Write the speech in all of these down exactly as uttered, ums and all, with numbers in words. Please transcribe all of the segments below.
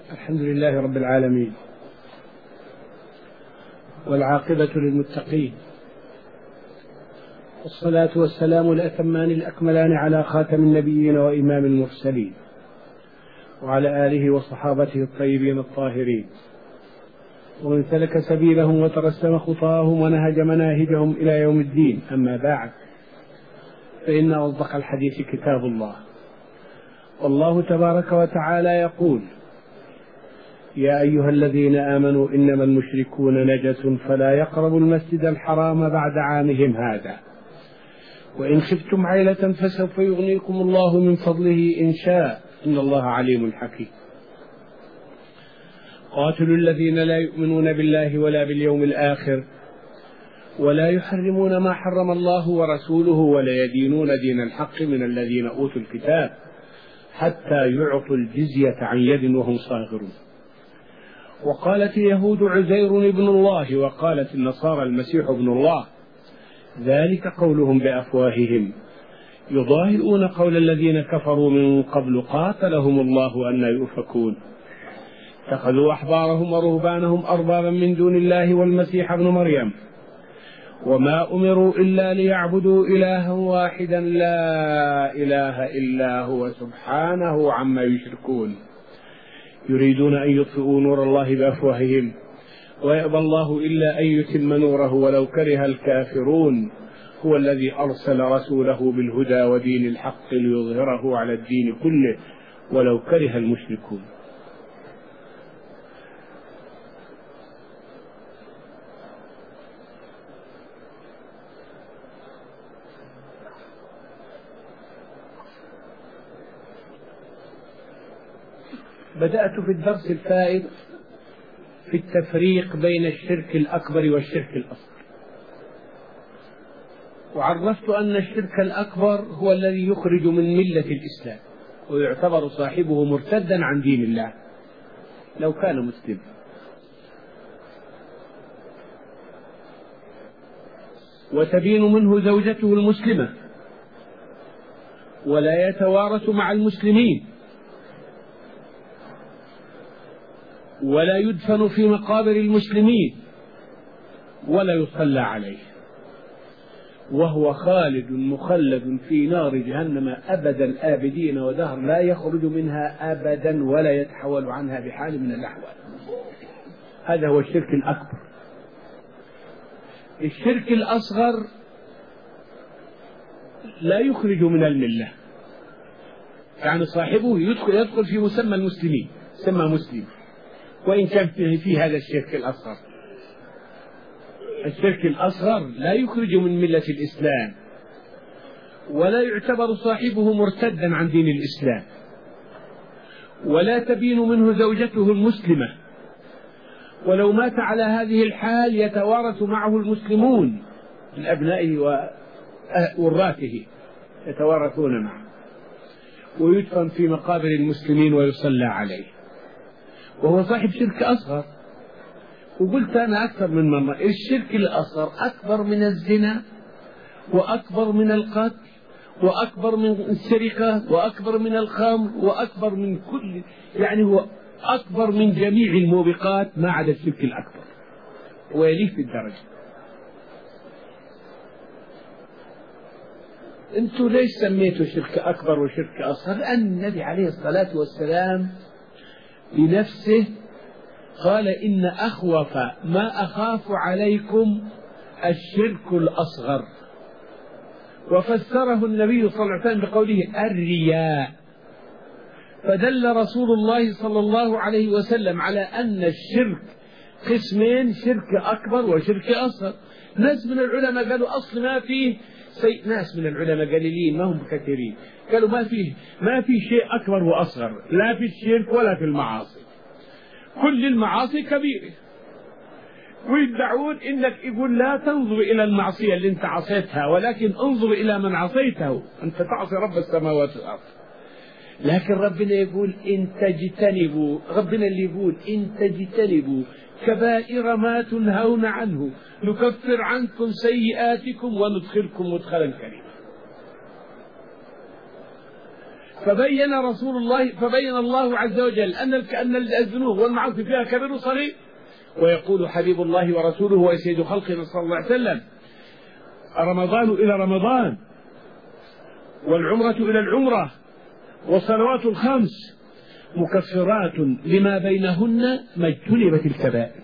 الحمد لله رب العالمين، والعاقبة للمتقين، والصلاة والسلام الأتمان الأكملان على خاتم النبيين وإمام المرسلين، وعلى آله وصحابته الطيبين الطاهرين، ومن سلك سبيلهم وترسم خطاهم ونهج مناهجهم إلى يوم الدين. أما بعد، فإن أصدق الحديث كتاب الله، والله تبارك وتعالى يقول: يا أيها الذين آمنوا إنما المشركون نجس فلا يقربوا المسجد الحرام بعد عامهم هذا، وإن خفتم عيلة فسوف يغنيكم الله من فضله إن شاء، إن الله عليم حكيم. قاتلوا الذين لا يؤمنون بالله ولا باليوم الآخر ولا يحرمون ما حرم الله ورسوله ولا يدينون دين الحق من الذين أوتوا الكتاب حتى يعطوا الجزية عن يد وهم صاغرون. وقالت اليهود عزير ابن الله، وقالت النصارى المسيح ابن الله، ذلك قولهم بأفواههم يضاهئون قول الذين كفروا من قبل قاتلهم الله أنى يؤفكون. اتخذوا أحبارهم ورهبانهم أربابا من دون الله والمسيح ابن مريم، وما أمروا إلا ليعبدوا إلها واحدا لا إله إلا هو سبحانه عما يشركون. يريدون أن يطفئوا نور الله بأفواههم ويأبى الله إلا أن يتم نوره ولو كره الكافرون. هو الذي أرسل رسوله بالهدى ودين الحق ليظهره على الدين كله ولو كره المشركون. بدأت في الدرس الفائت في التفريق بين الشرك الأكبر والشرك الأصغر، وعرفت أن الشرك الأكبر هو الذي يخرج من ملة الإسلام ويعتبر صاحبه مرتدا عن دين الله لو كان مسلما، وتبين منه زوجته المسلمة ولا يتوارث مع المسلمين ولا يدفن في مقابر المسلمين ولا يصلى عليه، وهو خالد مخلد في نار جهنم أبد الآبدين ودهر لا يخرج منها أبدا ولا يتحول عنها بحال من الأحوال. هذا هو الشرك الأكبر. الشرك الأصغر لا يخرج من الملة، يعني صاحبه يدخل, يدخل في مسمى المسلمين، سمى مسلم، وإن كان فيه هذا الشرك الأصغر. الشرك الأصغر لا يخرج من ملة الإسلام ولا يعتبر صاحبه مرتدا عن دين الإسلام، ولا تبين منه زوجته المسلمة، ولو مات على هذه الحال يتوارث معه المسلمون من أبنائه ووراثه، يتوارثون معه ويدفن في مقابر المسلمين ويصلى عليه، وهو صاحب شرك أصغر. وقلت أنا أكثر من مرة الشرك الأصغر أكبر من الزنا وأكبر من القتل وأكبر من السرقة وأكبر من الخمر وأكبر من كل، يعني هو أكبر من جميع الموبقات ما عدا الشرك الأكبر ويليه في الدرجة. أنتوا ليش سميتوا شرك أكبر وشرك أصغر؟ لأن النبي عليه الصلاة والسلام بنفسه قال: إن أخوف ما أخاف عليكم الشرك الأصغر، وفسره النبي صلى الله عليه وسلم بقوله الرياء. فدل رسول الله صلى الله عليه وسلم على أن الشرك قسمين: شرك أكبر وشرك أصغر. ناس من العلماء قالوا أصل ما فيه سي... ناس من العلماء قليلين ما هم كثيرين قالوا ما فيه ما في شيء أكبر وأصغر، لا في الشرك ولا في المعاصي، كل المعاصي كبيرة. ويدعون إنك يقول لا تنظر إلى المعصية اللي أنت عصيتها، ولكن انظر إلى من عصيته، أنت تعصي رب السماوات والأرض. لكن ربنا يقول إن تجتنبوا، ربنا اللي يقول إن تجتنبوا كبائر ما تنهون عنه نكفر عنكم سيئاتكم وندخلكم مدخلا كريما. فبين رسول الله فبين الله عز وجل أن أن الذنوب والمعاصي فيها كبير وصغير. ويقول حبيب الله ورسوله وسيد خلقه صلى الله عليه وسلم: رمضان إلى رمضان، والعمرة إلى العمرة، والصلوات الخمس مكفرات لما بينهن ما اجتنبت الكبائر.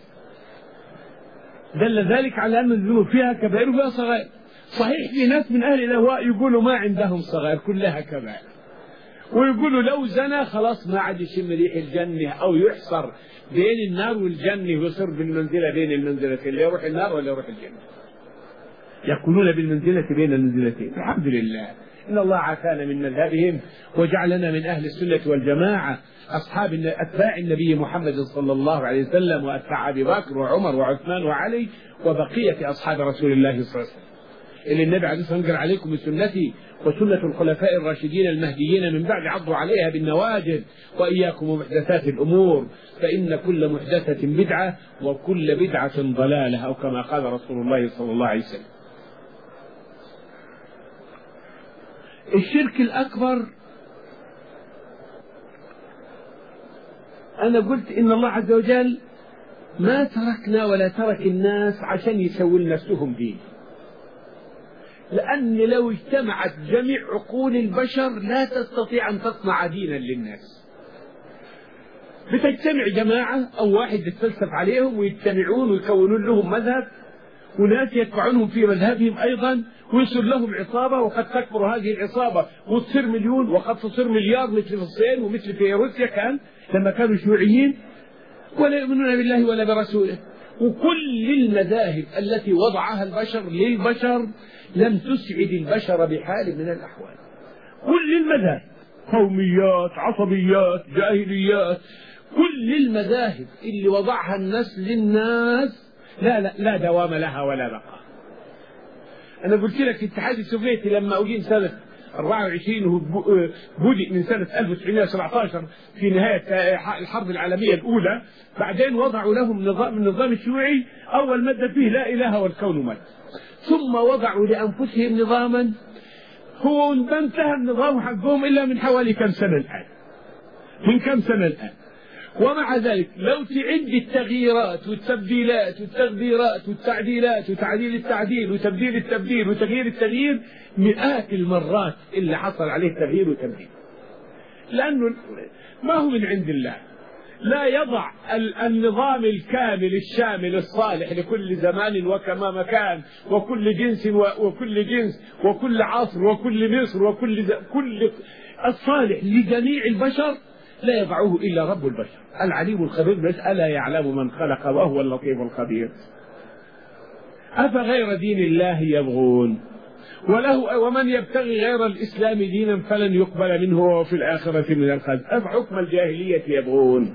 دل ذلك على أن الذنوب فيها كبائر وفيها صغائر. صحيح في ناس من أهل الأهواء يقولوا ما عندهم صغائر، كلها كبائر، ويقولوا لو زنى خلاص ما عاد يشم ريح الجنة، أو يحصر بين النار والجنة ويصير بالمنزلة بين المنزلتين، لا يروح النار ولا يروح الجنة، يكونون بالمنزلة بين المنزلتين. الحمد لله إن الله عافانا من مذهبهم وجعلنا من أهل السنة والجماعة، أصحاب أتباع النبي محمد صلى الله عليه وسلم، وأتباع أبي بكر وعمر وعثمان وعلي وبقية أصحاب رسول الله صلى الله عليه وسلم، اللي النبي عليه الصلاة والسلام قال: عليكم بسنتي وسنة الخلفاء الراشدين المهديين من بعد، عضوا عليها بالنواجذ، وإياكم ومحدثات الأمور، فإن كل محدثة بدعة وكل بدعة ضلالة، أو كما قال رسول الله صلى الله عليه وسلم. الشرك الأكبر، أنا قلت إن الله عز وجل ما تركنا ولا ترك الناس عشان يسوي لنفسهم دين، لأن لو اجتمعت جميع عقول البشر لا تستطيع أن تصنع دينا للناس. بتجتمع جماعة أو واحد يتفلسف عليهم ويجتمعون ويكونون لهم مذهب، وناس يتبعونهم في مذهبهم أيضا، ويصير لهم عصابة، وقد تكبر هذه العصابة وتصير مليون، وقد تصير مليار، مثل في الصين ومثل في روسيا كان لما كانوا شيوعيين، ولا يؤمنون بالله ولا برسوله. وكل المذاهب التي وضعها البشر للبشر لم تسعد البشر بحال من الأحوال. كل المذاهب، قوميات، عصبيات، جاهليات، كل المذاهب اللي وضعها الناس للناس لا لا لا دوام لها ولا بقاء. أنا قلت لك الاتحاد السوفيتي لما أجين سنة أربعة وعشرين وبدأ من سنة ألف وتسعمائة وسبعة عشر في نهاية الحرب العالمية الأولى، بعدين وضعوا لهم نظام النظام الشيوعي، أول مادة فيه لا إله والكون مادة، ثم وضعوا لأنفسهم نظاما هو ما انتهى النظام حقهم إلا من حوالي كم سنة الآن، من كم سنة الآن. ومع ذلك لو تعد التغييرات والتبديلات والتغييرات والتعديلات وتعديل التعديل وتبديل التبديل وتغيير التغيير، مئات المرات اللي حصل عليه تغيير وتبديل، لأنه ما هو من عند الله. لا يضع النظام الكامل الشامل الصالح لكل زمان وكما مكان وكل جنس وكل جنس وكل عصر وكل مصر وكل كل الصالح لجميع البشر لا يضعه إلا رب البشر العليم الخبير، بس ألا يعلم من خلق وهو اللطيف الخبير. أفغير دين الله يبغون وله ومن يبتغي غير الإسلام دينا فلن يقبل منه وهو في الآخرة من الخزي، أفحكم الجاهلية يبغون.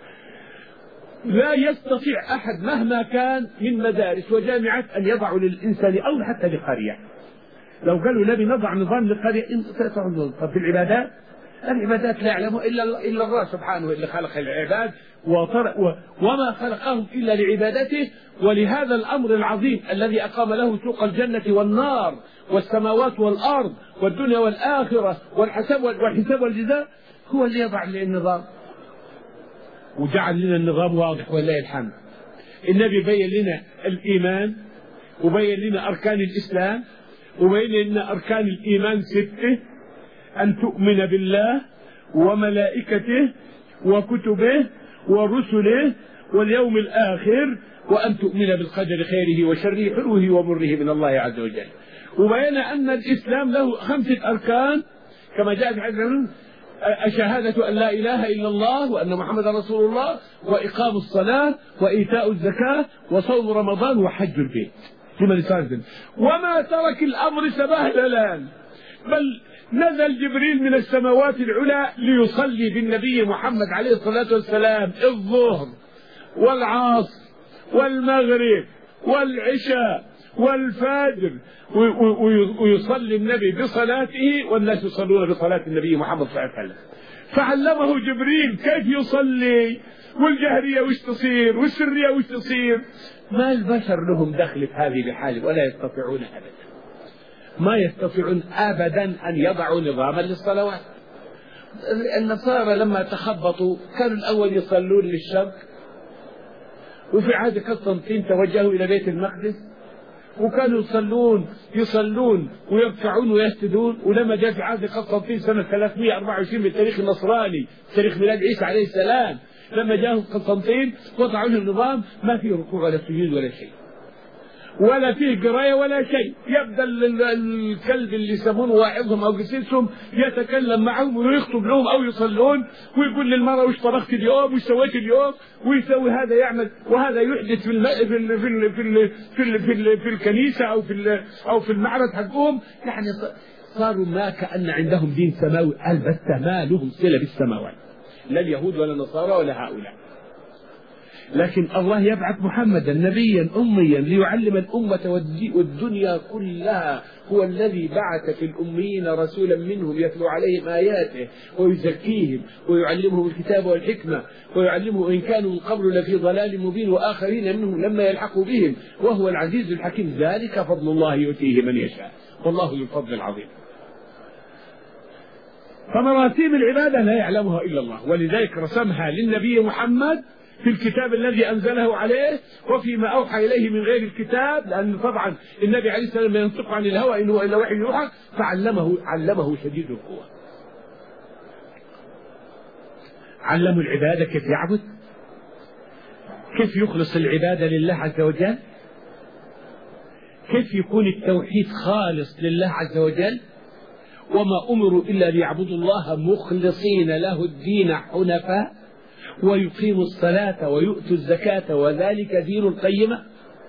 لا يستطيع أحد مهما كان من مدارس وجامعات أن يضعوا للإنسان أو حتى لقرية. لو قالوا نبي نضع نظام لقرية، طب في العبادات، العبادات لا يعلمها إلا إلا الله سبحانه اللي خلق العباد وما خلقهم إلا لعبادته، ولهذا الأمر العظيم الذي أقام له سوق الجنة والنار والسماوات والأرض والدنيا والآخرة والحساب والحساب والجزاء هو اللي يضع لنا النظام، وجعل لنا النظام واضح ولله الحمد. النبي بين لنا الإيمان، وبين لنا أركان الإسلام، وبين لنا أركان الإيمان ستة: أن تؤمن بالله وملائكته وكتبه ورسله واليوم الآخر، وأن تؤمن بالقدر خيره وشره حلوه ومره من الله عز وجل. وبين أن الإسلام له خمسة أركان كما جاء في حديث: الشهادة أن لا إله إلا الله وأن محمد رسول الله، وإقام الصلاة، وإيتاء الزكاة، وصوم رمضان، وحج البيت لمن يستأذن. وما ترك الأمر سبهللا، بل نزل جبريل من السماوات العلى ليصلي بالنبي محمد عليه الصلاة والسلام الظهر والعصر والمغرب والعشاء والفجر، ويصلي النبي بصلاته والناس يصلون بصلاة النبي محمد صلى الله عليه وسلم. فعلمه جبريل كيف يصلي، والجهرية وش تصير والسرية وش تصير. ما البشر لهم دخل في هذه بحال ولا يستطيعون أبدا، ما يستطيعون أبدا أن يضعوا نظاما للصلوات. النصارى لما تخبطوا كانوا الأول يصلون للشرق، وفي عهد قسطنطين توجهوا إلى بيت المقدس، وكانوا يصلون يصلون ويركعون ويسجدون. ولما جاء في عهد قسطنطين سنة ثلاثمائة وأربعة وعشرين بالتاريخ النصراني، تاريخ ميلاد عيسى عليه السلام، لما جاء قسطنطين وضعوا له نظام ما فيه ركوع ولا سجود ولا شيء، ولا فيه قرايه ولا شيء. يبدا الكلب اللي يسمونه واعظهم او قسيسهم يتكلم معهم ويخطب لهم او يصلون، ويقول للمراه وش طبخت اليوم وش سويت اليوم، ويسوي هذا يعمل وهذا يحدث في الم... في ال... في ال... في ال... في, ال... في, ال... في الكنيسه او في ال... او في المعرض حقهم. يعني صاروا ما كأن عندهم دين سماوي، البتة ما لهم صله بالسماوات، لا اليهود ولا النصارى ولا هؤلاء. لكن الله يبعث محمدا نبيا أميا ليعلم الأمة والدنيا كلها. هو الذي بعث في الأميين رسولا منهم يتلو عليهم آياته ويزكيهم ويعلمهم الكتاب والحكمة ويعلمهم إن كانوا من قبل لفي ضلال مبين وآخرين منهم لما يلحقوا بهم وهو العزيز الحكيم. ذلك فضل الله يؤتيه من يشاء والله ذو الفضل العظيم. فمراتب العبادة لا يعلمها إلا الله، ولذلك رسمها للنبي محمد في الكتاب الذي أنزله عليه وفيما أوحى إليه من غير الكتاب، لأن طبعا النبي عليه السلام لا ينطق عن الهوى إن هو إلا وحي يوحى، فعلمه علمه شديد القوى. علموا العبادة كيف يعبد، كيف يخلص العبادة لله عز وجل، كيف يكون التوحيد خالص لله عز وجل. وما أمروا إلا ليعبدوا الله مخلصين له الدين حنفاء ويقيموا الصلاة ويؤتوا الزكاة وذلك دين القيمة.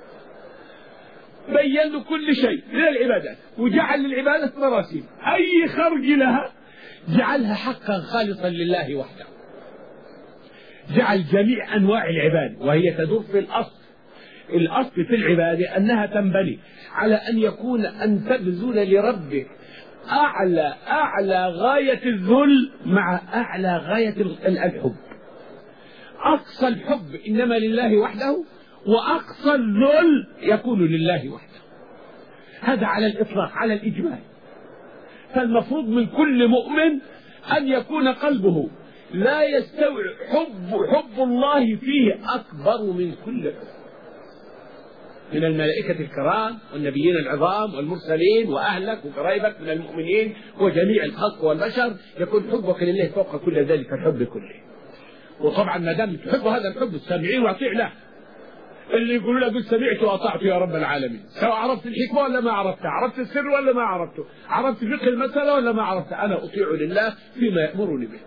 بين له كل شيء من العبادات وجعل للعبادة مراسم، أي خرج لها جعلها حقا خالصا لله وحده. جعل جميع أنواع العبادة وهي تدور في الأصل. الأصل في العبادة أنها تنبني على أن يكون أن تبذل لربك أعلى أعلى غاية الذل مع أعلى غاية الحب. أقصى الحب إنما لله وحده، وأقصى الذل يكون لله وحده. هذا على الإطلاق على الإجمال. فالمفروض من كل مؤمن أن يكون قلبه لا يستوعب حب حب الله فيه أكبر من كل حب، من الملائكة الكرام والنبيين العظام والمرسلين وأهلك وقرايبك من المؤمنين وجميع الخلق والبشر، يكون حبك لله فوق كل ذلك الحب كله. وطبعا ما دام تحب هذا الحب السامعين واطيع له. اللي يقولوا له قل سمعت واطعت يا رب العالمين، سواء عرفت الحكمه ولا ما عرفتها، عرفت السر ولا ما عرفته، عرفت فقه المساله ولا ما عرفته، انا اطيع لله فيما يامرني به.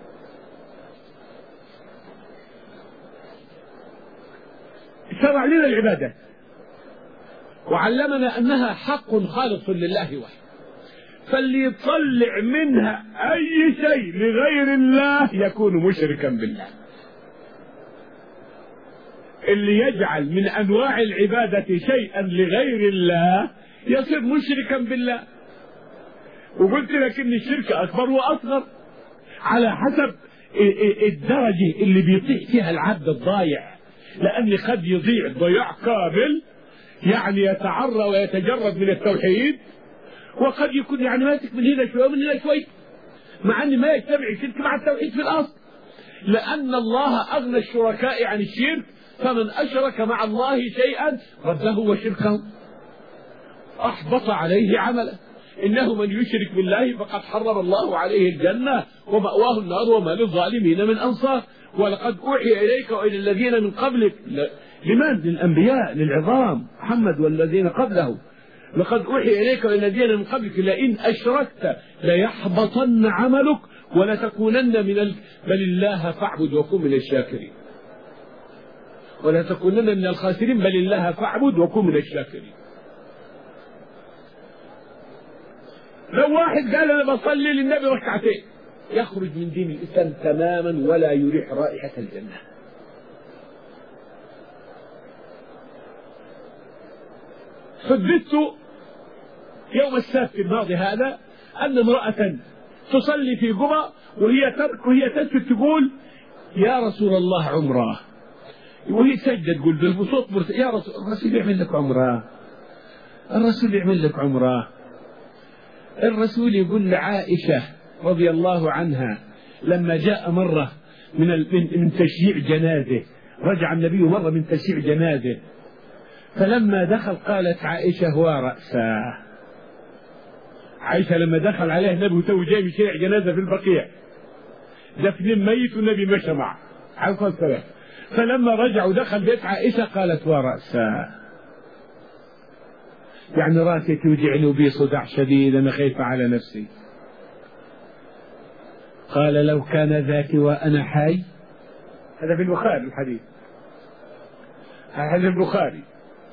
شرع لنا العبادات وعلمنا انها حق خالص لله وحده، فاللي يطلع منها اي شيء لغير الله يكون مشركا بالله. اللي يجعل من أنواع العبادة شيئا لغير الله يصير مشركا بالله. وقلت لك إن الشرك أكبر وأصغر على حسب الدرجة اللي بيطيع فيها العبد الضايع، لأن قد يضيع ضياع كامل يعني يتعرى ويتجرد من التوحيد، وقد يكون يعني ماسك من هنا شوي ومن هنا شوي، مع أن ما يجتمع الشرك مع التوحيد في الأصل، لأن الله أغنى الشركاء عن الشرك، فمن أشرك مع الله شيئا رده وشركه أحبط عليه عمله. إنه من يشرك بالله فقد حرم الله عليه الجنة ومأواه النار وما للظالمين من أنصار. ولقد أوحي إليك وإلى الذين من قبلك، لمن؟ للأنبياء للعظام محمد والذين قبله. لقد أوحي إليك وإلى الذين من قبلك لئن أشركت ليحبطن عملك ولتكونن من ال... بل الله فاعبد وكن من الشاكرين. ولا تكونن من الخاسرين بل الله فاعبد وكن من الشاكرين. لو واحد قال انا بصلي للنبي ركعتين يخرج من دين الاسلام تماما ولا يريح رائحه الجنه. حدثت يوم السبت الماضي هذا ان امراه تصلي في قبى وهي ترك وهي تسجد تقول يا رسول الله عمره، وهي سجد تقول بالبسوط برس... يا رسول الرسول يعمل لك عمره، الرسول يعمل لك عمره. الرسول يقول لعائشة رضي الله عنها لما جاء مرة من من تشييع جنازة، رجع النبي مرة من تشييع جنازة، فلما دخل قالت عائشة ورأسه. عائشة لما دخل عليه النبي تو جاي يشيع جنازة في البقيع، دفن ميت والنبي مشى معه عليه السلام، فلما رجع ودخل بيت عائشة قالت ورأسه، يعني راسي توجعني وبي صداع شديد، أنا خايفة على نفسي. قال لو كان ذاك وأنا حي، هذا في البخاري الحديث، هذا البخاري،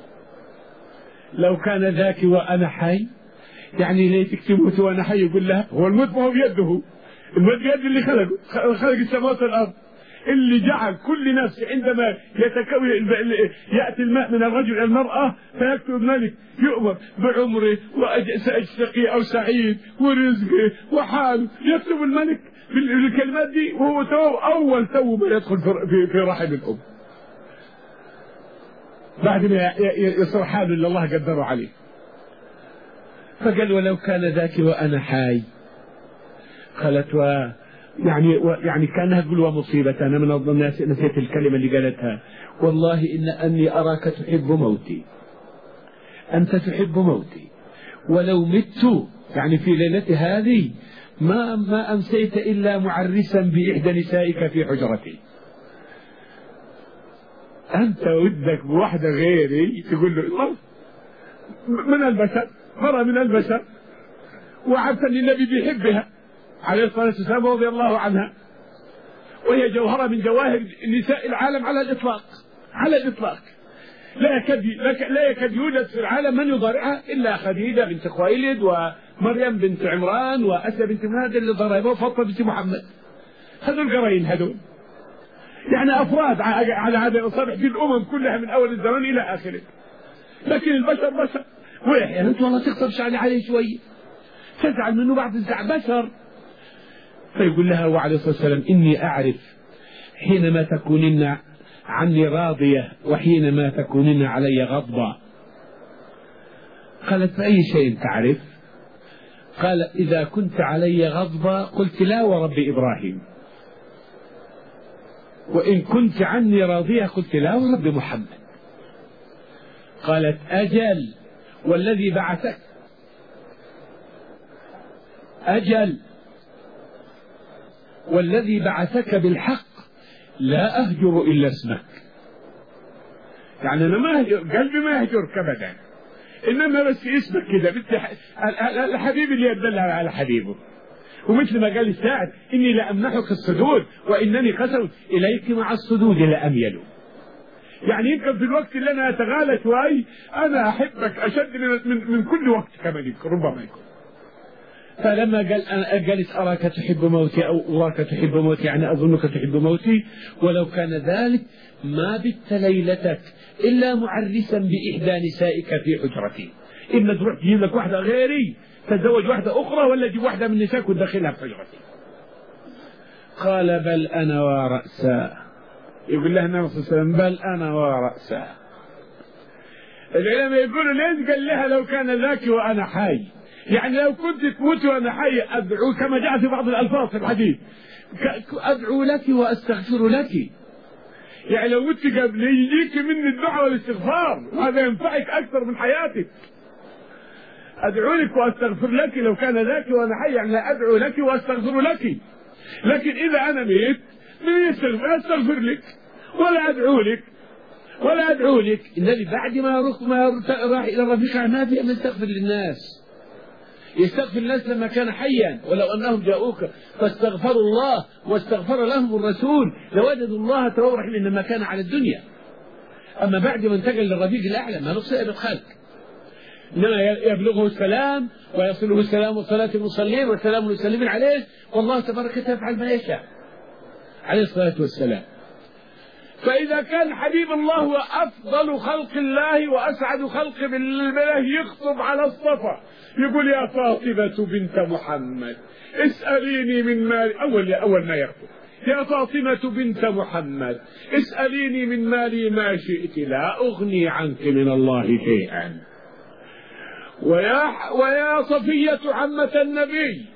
لو كان ذاك وأنا حي، يعني ليتك تموت وأنا حي. يقول لها هو الموت ما هو بيده، الموت بيد اللي خلقه، خلق السماوات والأرض، اللي جعل كل نفس عندما يتكون يأتي الماء من الرجل إلى المرأة فيكتب الملك يؤمر بعمره وسأشتقي أو سعيد ورزقه وحاله، يكتب الملك بالكلمات دي، وهو تو أول تو ما يدخل في في رحم الأم بعد ما يصير حاله اللي الله قدره عليه. فقال ولو كان ذاك وأنا حي، قالت و يعني و يعني كانها تقول ومصيبة، أنا من الناس نسيت الكلمة اللي قالتها، والله إن أني أراك تحب موتي، أنت تحب موتي، ولو مت يعني في ليلة هذه ما ما أمسيت إلا معرسا بإحدى نسائك في حجرتي. أنت ودك بواحدة غيري تقول له من البشر، مرة من البشر، وعرفت أن النبي بيحبها عليه الصلاة والسلام رضي الله عنها، وهي جوهرة من جواهر نساء العالم على الإطلاق، على الإطلاق لا يكاد لا يكاد يوجد في العالم من يضارعها إلا خديجة بنت خويلد ومريم بنت عمران وأسيا بنت مناد اللي ضربها وفاطمة بنت محمد، هذول قرين هذول، يعني أفراد على هذا الأصابع في الأمم كلها من أول الزمان إلى آخره. لكن البشر بشر، وأحيانا أنت والله تخطبش عليه شوية تزعل منه بعد الزعل، بشر. فيقول لها وعليه الصلاة والسلام إني أعرف حينما تكونين عني راضية وحينما تكونين علي غضبة. قالت فأي شيء تعرف؟ قال إذا كنت علي غضبة قلت لا ورب إبراهيم، وإن كنت عني راضية قلت لا ورب محمد. قالت أجل والذي بعثك، أجل والذي بعثك بالحق لا أهجر إلا اسمك. يعني أنا ما قلبي ما يهجرك أبدا، إنما بس اسمك كده، الحبيب اللي يدل على حبيبه. ومثل ما قال الساعد إني لأمنحك الصدود وإنني قسوت إليك مع الصدود لأميل. يعني يمكن في الوقت اللي أنا أتغالى شوي أنا أحبك أشد من, من, من كل وقت كمان ربما يكون. فلما قال أنا جالس أراك تحب موتي أو أراك تحب موتي يعني أظنك تحب موتي، ولو كان ذلك ما بت ليلتك إلا معرسا بإحدى نسائك في حجرتي، إما تروح تجيب لك واحدة غيري تتزوج واحدة أخرى ولا تجيب واحدة من نسائك وتدخلها في حجرتي. قال بل أنا ورأسا، يقول له النبي صلى الله عليه وسلم بل أنا ورأسا. العلماء يقولوا ليش قال لها لو كان ذاك وأنا حي، يعني لو كنت تموت وأنا حي أدعو كما جاء في بعض الألفاظ في الحديث أدعو لك وأستغفر لك، يعني لو مت قبل يجيك مني الدعاء والاستغفار وهذا ينفعك أكثر من حياتك. أدعو لك وأستغفر لك لو كان ذاك وأنا حي، يعني أدعو لك وأستغفر لك، لكن إذا أنا ميت لا أستغفر لك ولا أدعو لك ولا أدعو لك. النبي بعد ما راح إلى الرفيق ما في أن يستغفر للناس، يستغفر الناس لما كان حيا، ولو أنهم جاءوك فاستغفروا الله واستغفر لهم الرسول لوجدوا الله توبا رحيما إنما كان على الدنيا. أما بعد ما انتقل للرفيق الأعلى ما نقص إلى الخلق، إنما يبلغه السلام ويصله السلام وصلاة المصلين والسلام المسلمين عليه، والله تبارك يفعل ما يشاء عليه الصلاة والسلام. فإذا كان حبيب الله هو أفضل خلق الله وأسعد خلق بالله يخطب على الصفا يقول يا فاطمة بنت محمد اسأليني من مالي، أول أول ما يخطب يا فاطمة بنت محمد اسأليني من مالي ما شئت لا أغني عنك من الله شيئا. ويا ويا صفية عمة النبي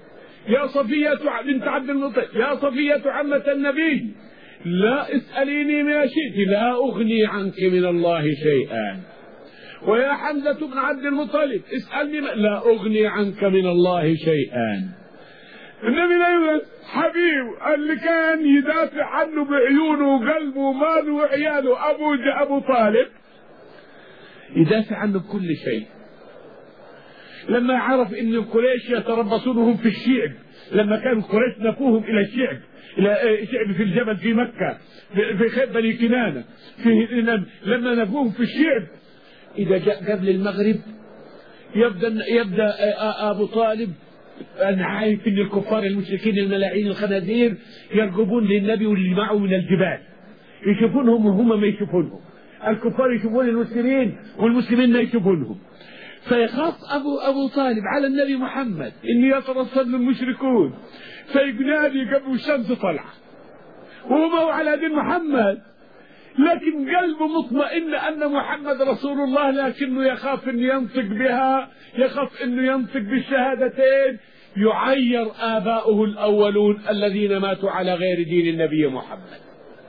يا صفية بنت عبد المطلب يا صفية عمة النبي لا اسأليني ما شئت لا أغني عنك من الله شيئا. ويا حمزة بن عبد المطلب اسألني ما لا أغني عنك من الله شيئا. النبي لا حبيب اللي كان يدافع عنه بعيونه وقلبه وماله وعياله أبو أبو طالب يدافع عنه بكل شيء. لما عرف ان قريش يتربصونهم في الشعب، لما كانوا قريش نفوهم الى الشعب الى شعب في الجبل في مكة في خيب بني كنانة في لما نفوهم في الشعب، اذا جاء قبل المغرب يبدا يبدا ابو طالب انا عارف ان الكفار المشركين الملاعين الخنازير يرقبون للنبي واللي معه من الجبال، يشوفونهم وهم ما يشوفونهم، الكفار يشوفون المسلمين والمسلمين ما يشوفونهم، فيخاف أبو أبو طالب على النبي محمد إن يترصد المشركون، فينادي قبل الشمس طلع وهو ما هو على دين محمد، لكن قلبه مطمئن أن محمد رسول الله، لكنه يخاف أن ينطق بها، يخاف أنه ينطق بالشهادتين يعير آباؤه الأولون الذين ماتوا على غير دين النبي محمد.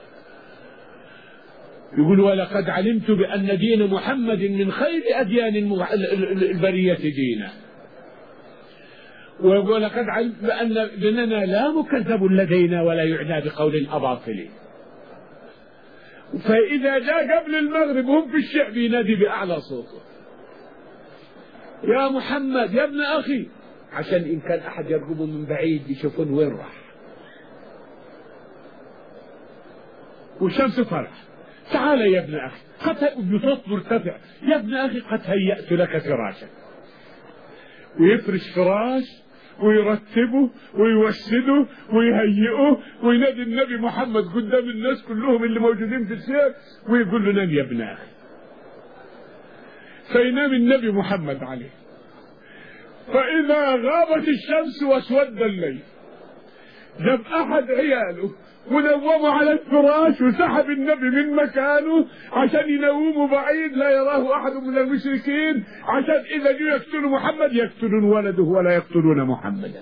يقول ولقد علمت بأن دين محمد من خير أديان البرية دينا، ولقد علمت بأن ديننا لا مكذب لدينا ولا يعنى بقول الأباطل. فإذا جاء قبل المغرب هم في الشعب ينادي بأعلى صوته يا محمد يا ابن أخي، عشان إن كان أحد يرقبه من بعيد يشوفون وين راح. والشمس طلع تعال يا ابن أخي قد بصوت مرتفع يا ابن أخي قد هيأت لك فراشا، ويفرش فراش ويرتبه ويوسده ويهيئه وينادي النبي محمد قدام الناس كلهم اللي موجودين في السير ويقول له نام يا ابن أخي. فينام النبي محمد عليه، فإذا غابت الشمس واسود الليل جاب أحد عياله ونوموا على الفراش وسحب النبي من مكانه عشان ينوموا بعيد لا يراه أحد من المشركين، عشان إذا جوا يقتلوا محمد يقتلون ولده ولا يقتلون محمدا.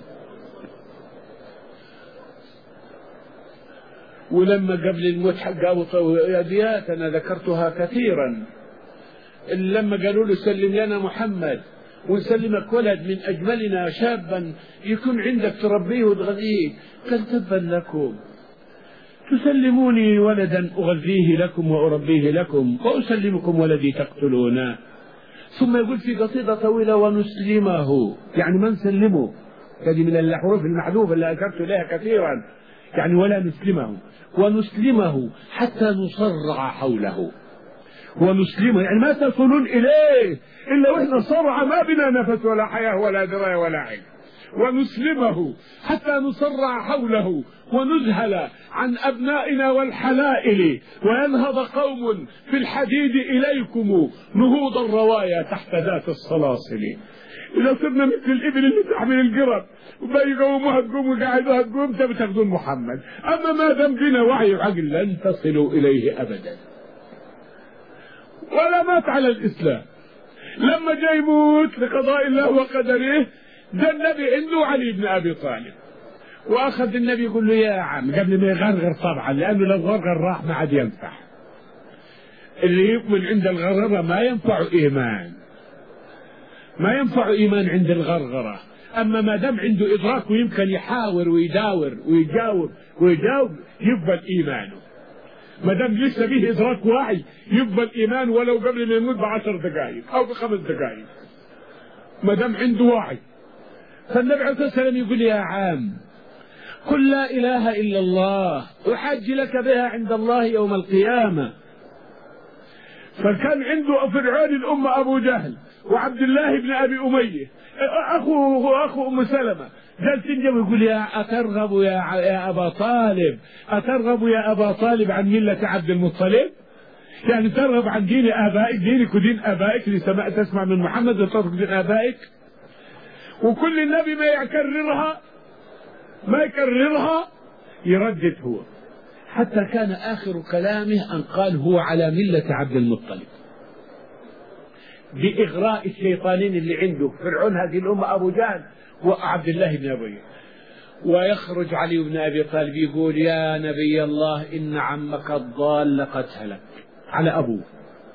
ولما قبل الموت قالوا يا ديات أنا ذكرتها كثيرا، لما قالوا له سلم لنا محمد ونسلمك ولد من أجملنا شابا يكون عندك تربيه وتغذيه، قال تبا لكم تسلموني ولدا أغذيه لكم وأربيه لكم وأسلمكم ولدي تقتلونه. ثم يقول في قصيدة طويلة ونسلمه، يعني ما نسلمه، هذه من الحروف المحذوفة اللي أشرت إليها كثيرا، يعني ولا نسلمه ونسلمه حتى نصرع حوله، ونسلمه يعني ما تصلون إليه إلا وإحنا صرع ما بنا نفس ولا حياة ولا دراية ولا علم، ونسلمه حتى نصرع حوله ونذهل عن أبنائنا والحلائل، وينهض قوم في الحديد إليكم نهوض الروايا تحت ذات الصلاصل. إذا صرنا مثل الإبل اللي تحمل القرب وباقي قومها تقوم وقاعدها تقوم تبي تاخذون محمد، أما ما دام بنا وعي وعقل لن تصلوا إليه أبدا. ولا مات على الإسلام، لما جاي يموت لقضاء الله وقدره ده النبي عنده علي بن أبي طالب، وأخذ النبي يقول له يا عم قبل ما يغرغر طبعا، لأنه لو غرغر راح ما عاد ينفع، اللي يؤمن عند الغرغرة ما ينفع إيمان، ما ينفع إيمان عند الغرغرة، أما ما دام عنده إدراك ويمكن يحاور ويداور ويجاوب ويجاوب يقبل إيمانه، ما دام لسه به إدراك واعي يقبل إيمان ولو قبل ما يموت بعشر دقائق أو بخمس دقائق، ما دام عنده واعي. فالنبي عليه الصلاة والسلام يقول يا عام قل لا إله إلا الله أحج لك بها عند الله يوم القيامة. فكان عنده فرعون الأمة أبو جهل وعبد الله بن أبي أمية أخوه أخو أم سلمة جالسين جنبه يقول يا أترغب يا يا أبا طالب أترغب يا أبا طالب عن ملة عبد المطلب، يعني ترغب عن دين آبائك، دينك ودين آبائك اللي سمع تسمع من محمد وترغب دين آبائك. وكل النبي ما يكررها ما يكررها يردد هو، حتى كان آخر كلامه أن قال هو على ملة عبد المطلب، بإغراء الشيطانين اللي عنده فرعون هذه الأمة أبو جهل وعبد الله بن أبي. ويخرج علي بن أبي طالب يقول يا نبي الله إن عمك الضال قد هلك على أبوه،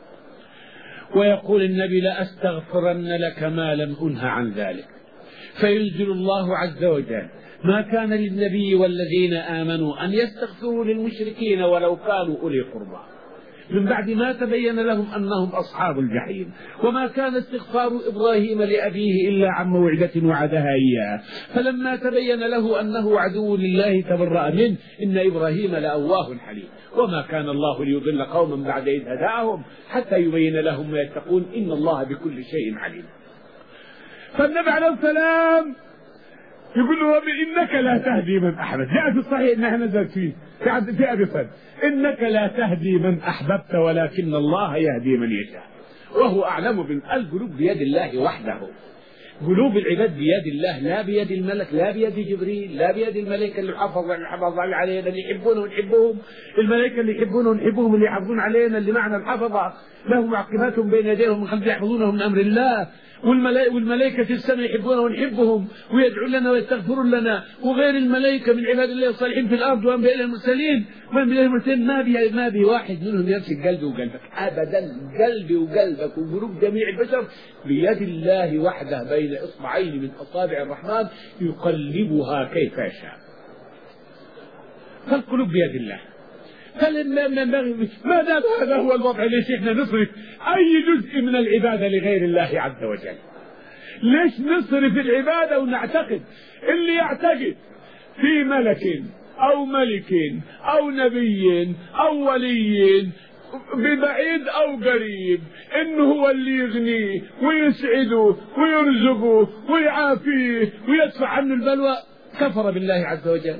ويقول النبي لأستغفرن لك ما لم أنه عن ذلك. فينزل الله عز وجل ما كان للنبي والذين آمنوا أن يستغفروا للمشركين ولو كانوا أولي قربى من بعد ما تبين لهم أنهم أصحاب الجحيم، وما كان استغفار إبراهيم لأبيه إلا عن موعدة وعدها إياه، فلما تبين له أنه عدو لله تبرأ منه، إن إبراهيم لأواه حليم، وما كان الله ليضل قوما بعد إذ هداهم حتى يبين لهم ما يتقون إن الله بكل شيء عليم. فالنبي عليه السلام يقول له ربي إنك لا تهدي من أحببت، جاء في الصحيح إنها نزلت فيه في أبي طالب إنك لا تهدي من أحببت ولكن الله يهدي من يشاء وهو أعلم بالقلوب بيد الله وحده. قلوب العباد بيد الله، لا بيد الملك، لا بيد جبريل، لا بيد الملائكة اللي حفظ حفظ علينا اللي يحبونه ونحبهم، الملائكة اللي يحبونه ونحبهم اللي يحفظون علينا اللي معنا الحفظة لهم معقبات بين يديهم من خلف يحفظونهم من أمر الله، والملائكة, والملائكة في السماء يحبونه ونحبهم ويدعون لنا ويستغفرون لنا، وغير الملائكة من عباد الله الصالحين في الأرض وأنبياء المرسلين وأنبياء المرسلين ما بي ما بي واحد منهم يمسك قلبي وقلبك أبدا، قلبي وقلبك وقلوب جميع البشر بيد الله وحده بين إصبعين من أصابع الرحمن يقلبها كيف يشاء. فالقلوب بيد الله. فلما ما دام هذا هو الوضع ليش احنا نصرف اي جزء من العباده لغير الله عز وجل؟ ليش نصرف العباده ونعتقد اللي يعتقد في ملك او ملك او نبي او ولي ببعيد او قريب انه هو اللي يغنيه ويسعده ويرزقه ويعافيه ويدفع عنه البلوى، كفر بالله عز وجل.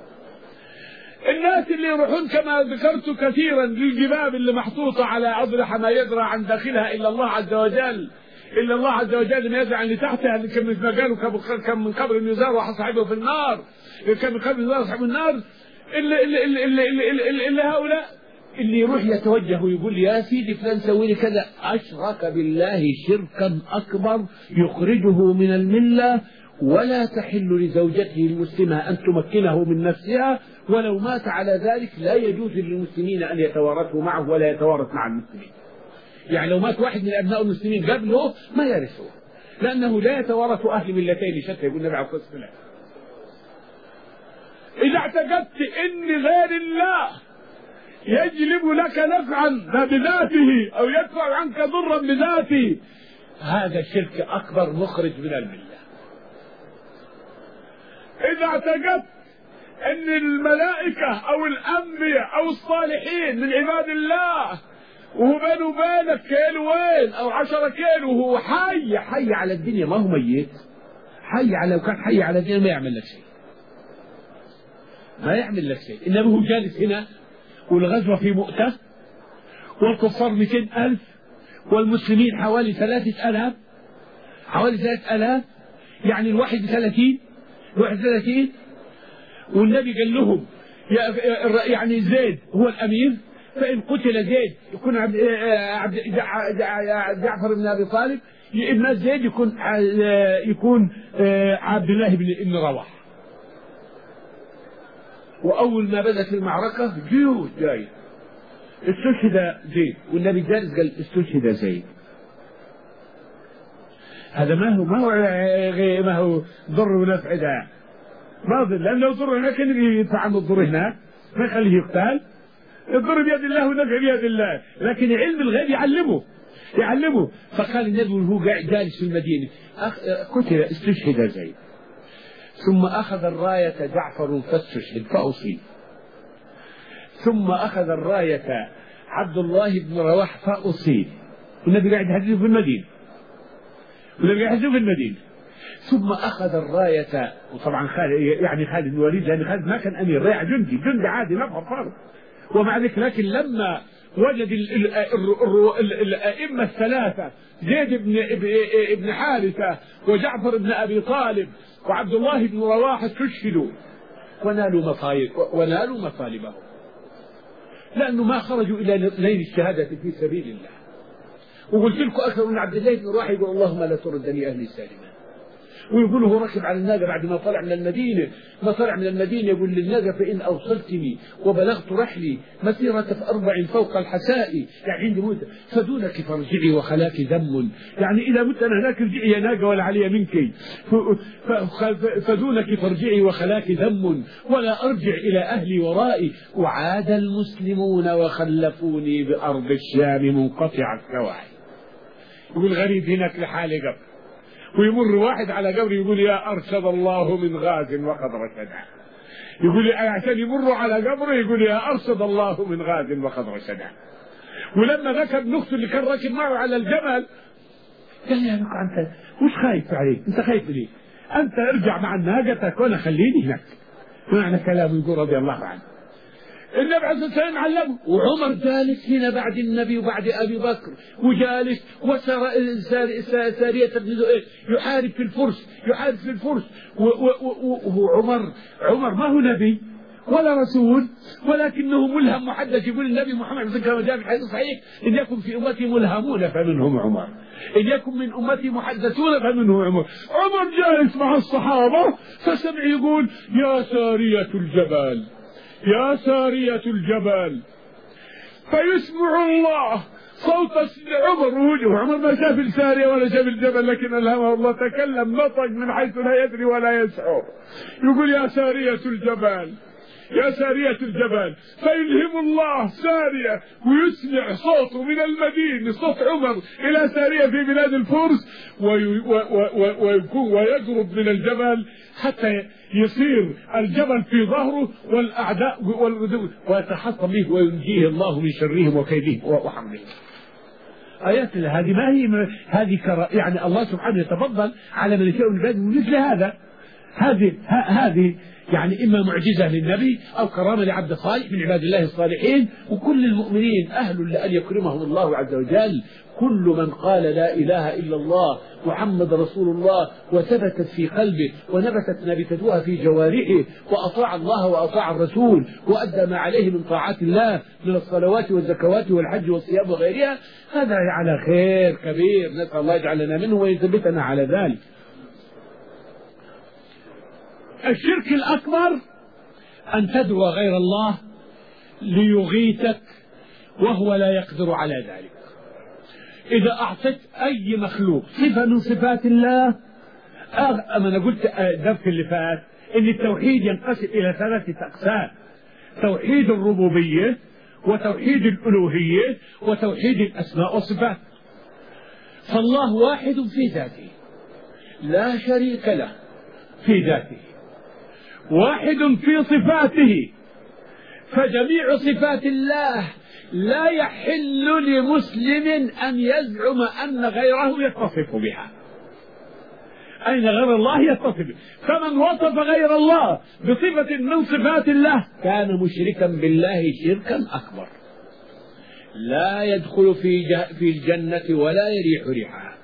الناس اللي يروحون كما ذكرت كثيرا للجباب اللي محطوطة على أضرحة ما يدرى عن داخلها إلا الله عز وجل، إلا الله عز وجل ما يدرى عن اللي تحتها، اللي كم ما قالوا كم من قبر يزار وصاحبه في النار، كم من قبر يزار صاحب النار، اللي, اللي, اللي, اللي, اللي, اللي, اللي هؤلاء اللي يروح يتوجه ويقول يا سيدي فلان سوي لي كذا، أشرك بالله شركا أكبر يخرجه من الملة، ولا تحل لزوجته المسلمة أن تمكنه من نفسها، ولو مات على ذلك لا يجوز للمسلمين أن يتوارثوا معه ولا يتوارث مع المسلمين. يعني لو مات واحد من أبناء المسلمين قبله ما يرثه، لأنه لا يتوارث أهل ملتين شتى، يقول النبي عليه الصلاة والسلام. إذا اعتقدت أن غير الله يجلب لك نفعا بذاته أو يدفع عنك ضرا بذاته، هذا شرك أكبر مخرج من الملة. إذا اعتقدت أن الملائكة أو الأنبياء أو الصالحين من عباد الله وهو بينه وبينك كيلو وين أو عشرة كيلو وهو حي حي على الدنيا، ما هو ميت، حي على، لو كان حي على الدنيا ما يعمل لك شيء، ما يعمل لك شيء، إنما هو جالس هنا والغزوة في مؤتة والكفار مئتين ألف والمسلمين حوالي ثلاثة ألاف، حوالي ثلاثة ألاف، يعني الواحد بثلاثين الواحد بثلاثين، والنبي قال لهم يعني زيد هو الأمير، فإن قتل زيد يكون عبد جعفر بن أبي طالب، ابن زيد يكون يكون عبد الله بن رواحة. وأول ما بدأت المعركة جيوش جاي استشهد زيد، والنبي جالس قال استشهد زيد. هذا ما هو ما هو ما هو ضر ونفع ده، ما ضر، لأن لو ضر هناك يدفع عنه الضر هناك ما يخليه يقتل، الضر بيد الله والنفع بيد الله، لكن علم الغيب يعلمه يعلمه. فقال النبي وهو جالس في المدينة قتل استشهد زيد، ثم أخذ الراية جعفر فاستشهد فأصيب، ثم أخذ الراية عبد الله بن رواحة فأصيب، والنبي قاعد يحدثه في المدينة والنبي قاعد يحدثه في المدينة، ثم أخذ الراية، وطبعا خالد يعني خالد بن الوليد لأن خالد ما كان أمير، رايح جندي جندي عادي ما فرق، ومع ذلك لكن لما وجد الأئمة الثلاثة زيد بن ابن حارثة وجعفر بن أبي طالب وعبد الله بن رواحة استشهدوا ونالوا مطالب ونالوا مطالبهم، لأنه ما خرجوا إلى نيل الشهادة في سبيل الله. وقلت لكم أكثر من عبد الله بن رواحة يقول اللهم لا تردني أهلي سالما، ويقول هو ركب على الناقة بعد ما طلع من المدينة ما طلع من المدينة يقول للناقة فإن أوصلتني وبلغت رحلي مسيرة أربع فوق الحساء، يعني عندي موت فدونك فارجعي وخلاك ذم، يعني إذا مت أنا هناك ارجعي يا ناقة ولا علي منك، فدونك فارجعي وخلاك ذم ولا أرجع إلى أهلي ورائي. وعاد المسلمون وخلفوني بأرض الشام منقطع السواعي. يقول غريب هناك لحالي قبر، ويمر واحد على قبر يقول يا أرشد الله من غاز وقد رشده، يقول عشان يمروا على قبره يقول يا أرشد الله من غاز وقد رشده. ولما ركب نخته اللي كان راكب معه على الجمل قال يا نقع أنت وش خايف عليه؟ أنت خايف ليه؟ أنت ارجع مع ناقتك وأنا خليني هناك. معنى كلامه يقول رضي الله عنه. النبي عليه الصلاة والسلام علمه، وعمر جالس هنا بعد النبي وبعد أبي بكر وجالس وسر سارية يحارب في الفرس يحارب في الفرس وعمر عمر ما هو نبي ولا رسول ولكنه ملهم محدث. يقول النبي محمد صلى الله عليه وسلم في الحديث الصحيح إن يكن في أمتي ملهمون فمنهم عمر، إن يكن من أمتي محدثون فمنهم عمر. عمر جالس مع الصحابة فسمع يقول يا سارية الجبال يا سارية الجبال، فيسمع الله صوت عمر ووجهه. عمر ما شاف السارية ولا شاف الجبل لكن ألهمه الله، تكلم نطق من حيث لا يدري ولا يشعر. يقول يا سارية الجبال يا سارية الجبال، فيلهم الله سارية ويسمع صوته من المدينة صوت عمر إلى سارية في بلاد الفرس ويكون ويقرب من الجبل حتى يصير الجبل في ظهره والأعداء ويتحطم به وينجيه الله من شرهم وكيدهم وحربهم. آيات هذه ما هي هذه يعني الله سبحانه يتفضل على من يشاء من عباده مثل هذا. هذه هذه يعني إما معجزة للنبي أو كرامة لعبد صالح من عباد الله الصالحين. وكل المؤمنين أهل لأن يكرمهم الله عز وجل. كل من قال لا إله إلا الله محمد رسول الله وثبتت في قلبه ونبتت نبتتها في جوارحه وأطاع الله وأطاع الرسول وأدى ما عليه من طاعات الله من الصلوات والزكوات والحج والصيام وغيرها، هذا على خير كبير، نسأل الله يجعلنا منه ويثبتنا على ذلك. الشرك الأكبر أن تدعو غير الله ليغيثك وهو لا يقدر على ذلك. إذا أعطيت أي مخلوق صفة من صفات الله، أما أنا قلت الدرس اللي فات إن التوحيد ينقسم إلى ثلاثة أقسام: توحيد الربوبية وتوحيد الألوهية وتوحيد الأسماء والصفات. فالله واحد في ذاته لا شريك له في ذاته، واحد في صفاته، فجميع صفات الله لا يحل لمسلم أن يزعم أن غيره يتصف بها. أين غير الله يتصف بها؟ فمن وصف غير الله بصفة من صفات الله كان مشركا بالله شركا أكبر، لا يدخل في في الجنة ولا يريح ريحها،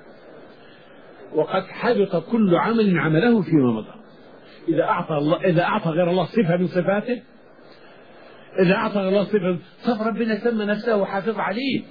وقد حبط كل عمل عمله فيما مضى. إذا أعطى الله إذا أعطى غير الله صفة من صفاته، إذا أعطى غير الله صفة، طب ربنا سمى نفسه حافظ عليم.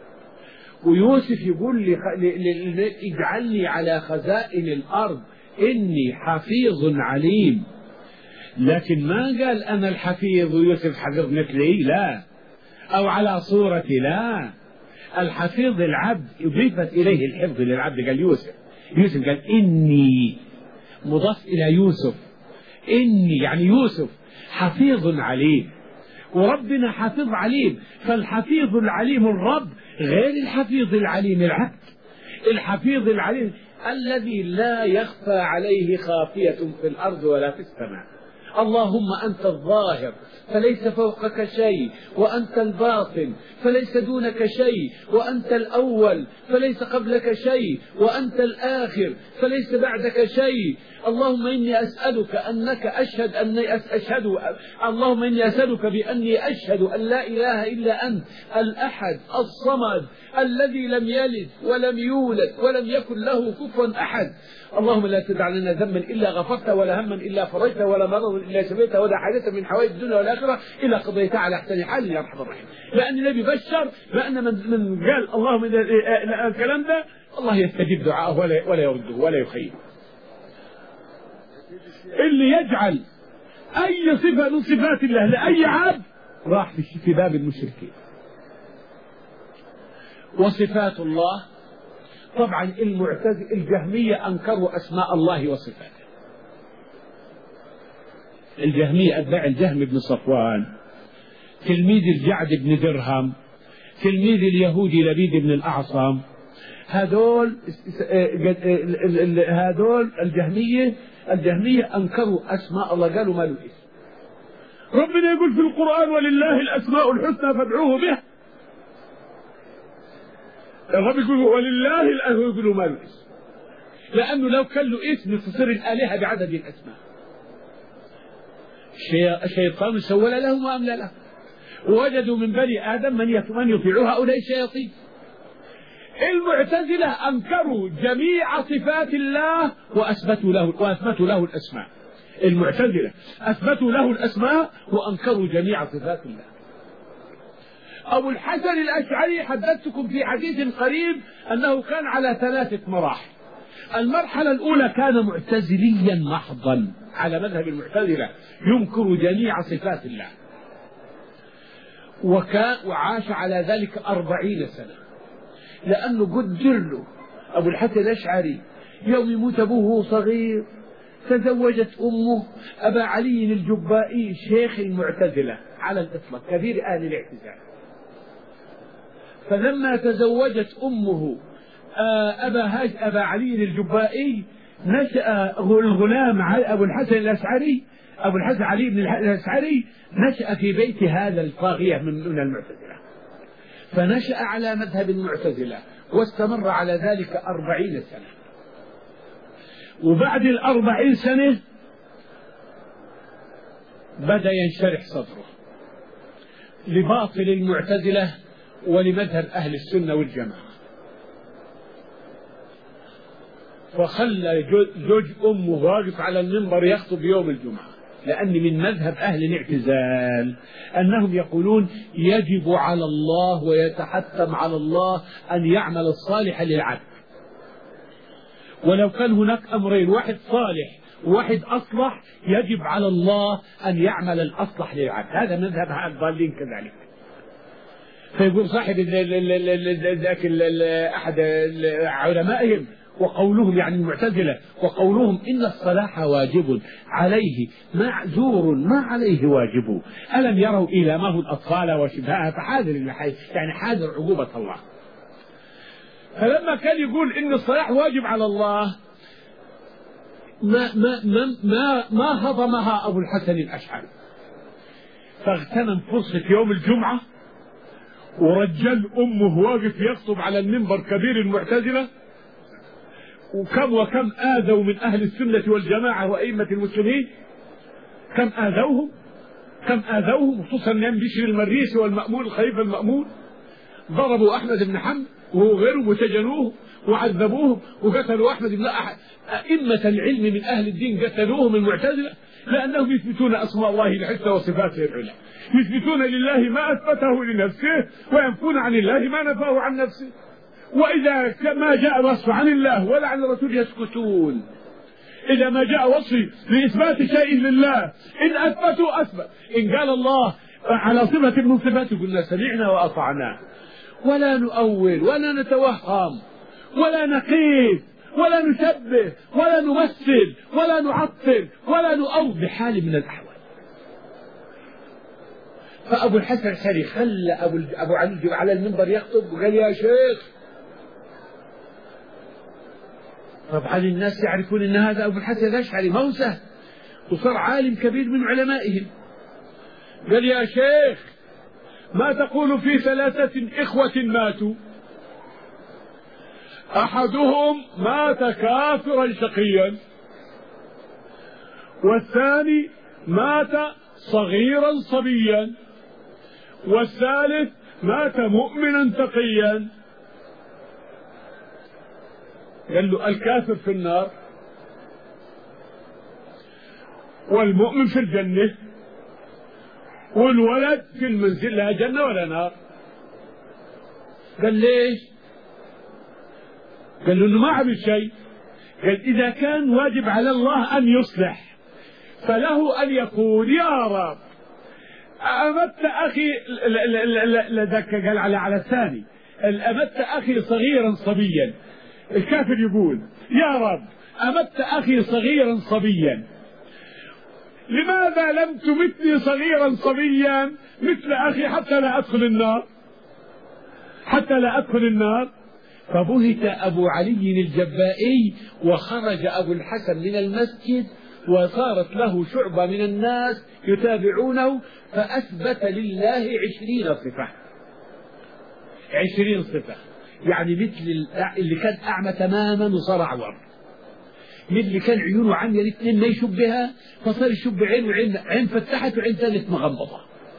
ويوسف يقول لي اجعلني على خزائن الأرض إني حفيظ عليم، لكن ما قال أنا الحفيظ ويوسف حفظ مثلي، لا، أو على صورتي، لا. الحفيظ العبد أضيفت إليه الحفظ للعبد، قال يوسف يوسف قال إني مضاف إلى يوسف، إني يعني يوسف حفيظ عليم، وربنا حفيظ عليم. فالحفيظ العليم الرب غير الحفيظ العليم العبد. الحفيظ العليم الذي لا يخفى عليه خافية في الأرض ولا في السماء. اللهم أنت الظاهر فليس فوقك شيء، وأنت الباطن فليس دونك شيء، وأنت الأول فليس قبلك شيء، وأنت الآخر فليس بعدك شيء. اللهم إني أسألك أنك أشهد أني أشهد اللهم إني أسألك بأني أشهد أن لا إله إلا أنت الأحد الصمد الذي لم يلد ولم يولد ولم يكن له كفوا أحد. اللهم لا تدع لنا ذنبا إلا غفرته، ولا هما إلا فرجته، ولا مرضا إلا شفيته، ولا حاجة من حوائج الدنيا والآخرة إلا قضيتها على أحسن حال يا أرحم الراحمين. لأن النبي بشر بأن من, من قال اللهم إذا الكلام ده الله يستجيب دعاءه ولا ولا يرده ولا يخيبه. اللي يجعل أي صفة من صفات الله لأي عبد راح في باب المشركين. وصفات الله طبعا المعتزلة الجهمية أنكروا أسماء الله وصفاته. الجهمية أتباع الجهم بن صفوان تلميذ الجعد بن درهم تلميذ اليهودي لبيد بن الأعصم، هذول هذول الجهمية الجهمية أنكروا أسماء الله، قالوا ما له اسم. ربنا يقول في القرآن ولله الأسماء الحسنى فادعوه بها. الرب يقول ولله الأسماء، يقولوا ما له اسم، لأنه لو كان له اسم تصير الآلهة بعدد الأسماء. الشيطان سول لهم وأملى لهم، ووجدوا من بني آدم من يطيع هؤلاء الشياطين. المعتزلة أنكروا جميع صفات الله وأثبتوا له وأثبتوا له الأسماء. المعتزلة أثبتوا له الأسماء وأنكروا جميع صفات الله. أبو الحسن الأشعري حدثتكم في حديث قريب أنه كان على ثلاثة مراحل. المرحلة الأولى كان معتزليا محضا على مذهب المعتزلة، ينكر جميع صفات الله، وكان وعاش على ذلك أربعين سنة، لأنه قدر له أبو الحسن الأشعري يوم يموت أبوه صغير تزوجت أمه أبا علي الجبائي شيخ المعتزلة على الإطلاق كبير أهل الاعتزال. فلما تزوجت أمه أبا هاج أبا علي الجبائي نشأ الغلام أبو الحسن الأشعري أبو الحسن علي بن الأشعري نشأ في بيت هذا الطاغية من المعتزلة، فنشأ على مذهب المعتزلة واستمر على ذلك أربعين سنة. وبعد الأربعين سنة بدأ ينشرح صدره لباطل المعتزلة ولمذهب أهل السنة والجماعة، فخلى زوج أمه واقف على المنبر يخطب يوم الجمعة، لأن من مذهب أهل الاعتزال أنهم يقولون يجب على الله ويتحتم على الله أن يعمل الصالح للعبد، ولو كان هناك أمرين واحد صالح وواحد أصلح يجب على الله أن يعمل الأصلح للعبد. هذا مذهب الضالين كذلك. فيقول صاحب ذاك أحد علمائهم وقولهم يعني المعتزلة وقولهم إن الصلاح واجب عليه معذور ما عليه واجب، ألم يروا إلى ما هو الأطفال وشبهها فحاذر يعني حاذر عقوبة الله. فلما كان يقول إن الصلاح واجب على الله ما ما ما ما, ما هضمها أبو الحسن الأشعري، فاغتنم فرصة يوم الجمعة ورجل أمه واقف يخطب على المنبر كبير المعتزلة، وكم وكم آذوا من أهل السنة والجماعة وأئمة المسلمين، كم آذوهم كم آذوهم خصوصا نعم بشر المريسي والمأمون الخليفة المأمون، ضربوا أحمد بن حنبل وهو غيره وسجنوه وعذبوه وقتلوا أحمد بن أحد. أئمة العلم من أهل الدين قتلوهم المعتزلة لأنهم يثبتون أسماء الله الحسنى وصفاته العلى، يثبتون لله ما أثبته لنفسه وينفون عن الله ما نفاه عن نفسه، وإذا ما جاء وصف عن الله ولا عن الرسول يسكتون. إذا ما جاء وصف لإثبات شيء لله إن أثبتوا أثبت، إن قال الله على صفة من صفاته قلنا سمعنا وأطعنا، ولا نؤول ولا نتوهم ولا نقيس ولا نشبه ولا نمثل ولا نعطل ولا نؤول بحال من الأحوال. فأبو الحسن الأشعري خلى أبو, أبو علي على المنبر يخطب وقال يا شيخ، طبعا الناس يعرفون أن هذا أبو الحسن الأشعري ما هو سهل، وصار عالم كبير من علمائهم. قال يا شيخ ما تقول في ثلاثة إخوة ماتوا، أحدهم مات كافرا شقيا، والثاني مات صغيرا صبيا، والثالث مات مؤمنا تقيا. قال له الكافر في النار والمؤمن في الجنة والولد في المنزل لا جنة ولا نار. قال ليش؟ قال له انه ما عمل شيء. قال اذا كان واجب على الله ان يصلح فله أن يقول يا رب أمت أخي لذاك قال على على الثاني أمت أخي صغيرا صبيا، الكافر يقول يا رب أمت أخي صغيرا صبيا، لماذا لم تمتني صغيرا صبيا مثل أخي حتى لا أدخل النار حتى لا أدخل النار. فبهت أبو علي الجبائي وخرج أبو الحسن من المسجد وصارت له شعبة من الناس يتابعونه، فأثبت لله عشرين صفة عشرين صفة يعني مثل اللي كان أعمى تماما وصار أعور، مثل اللي كان عيونه عمية الاثنين ما يشوف بها فصار يشوف بعين وعين عين فتحت وعين ثالث مغمضة،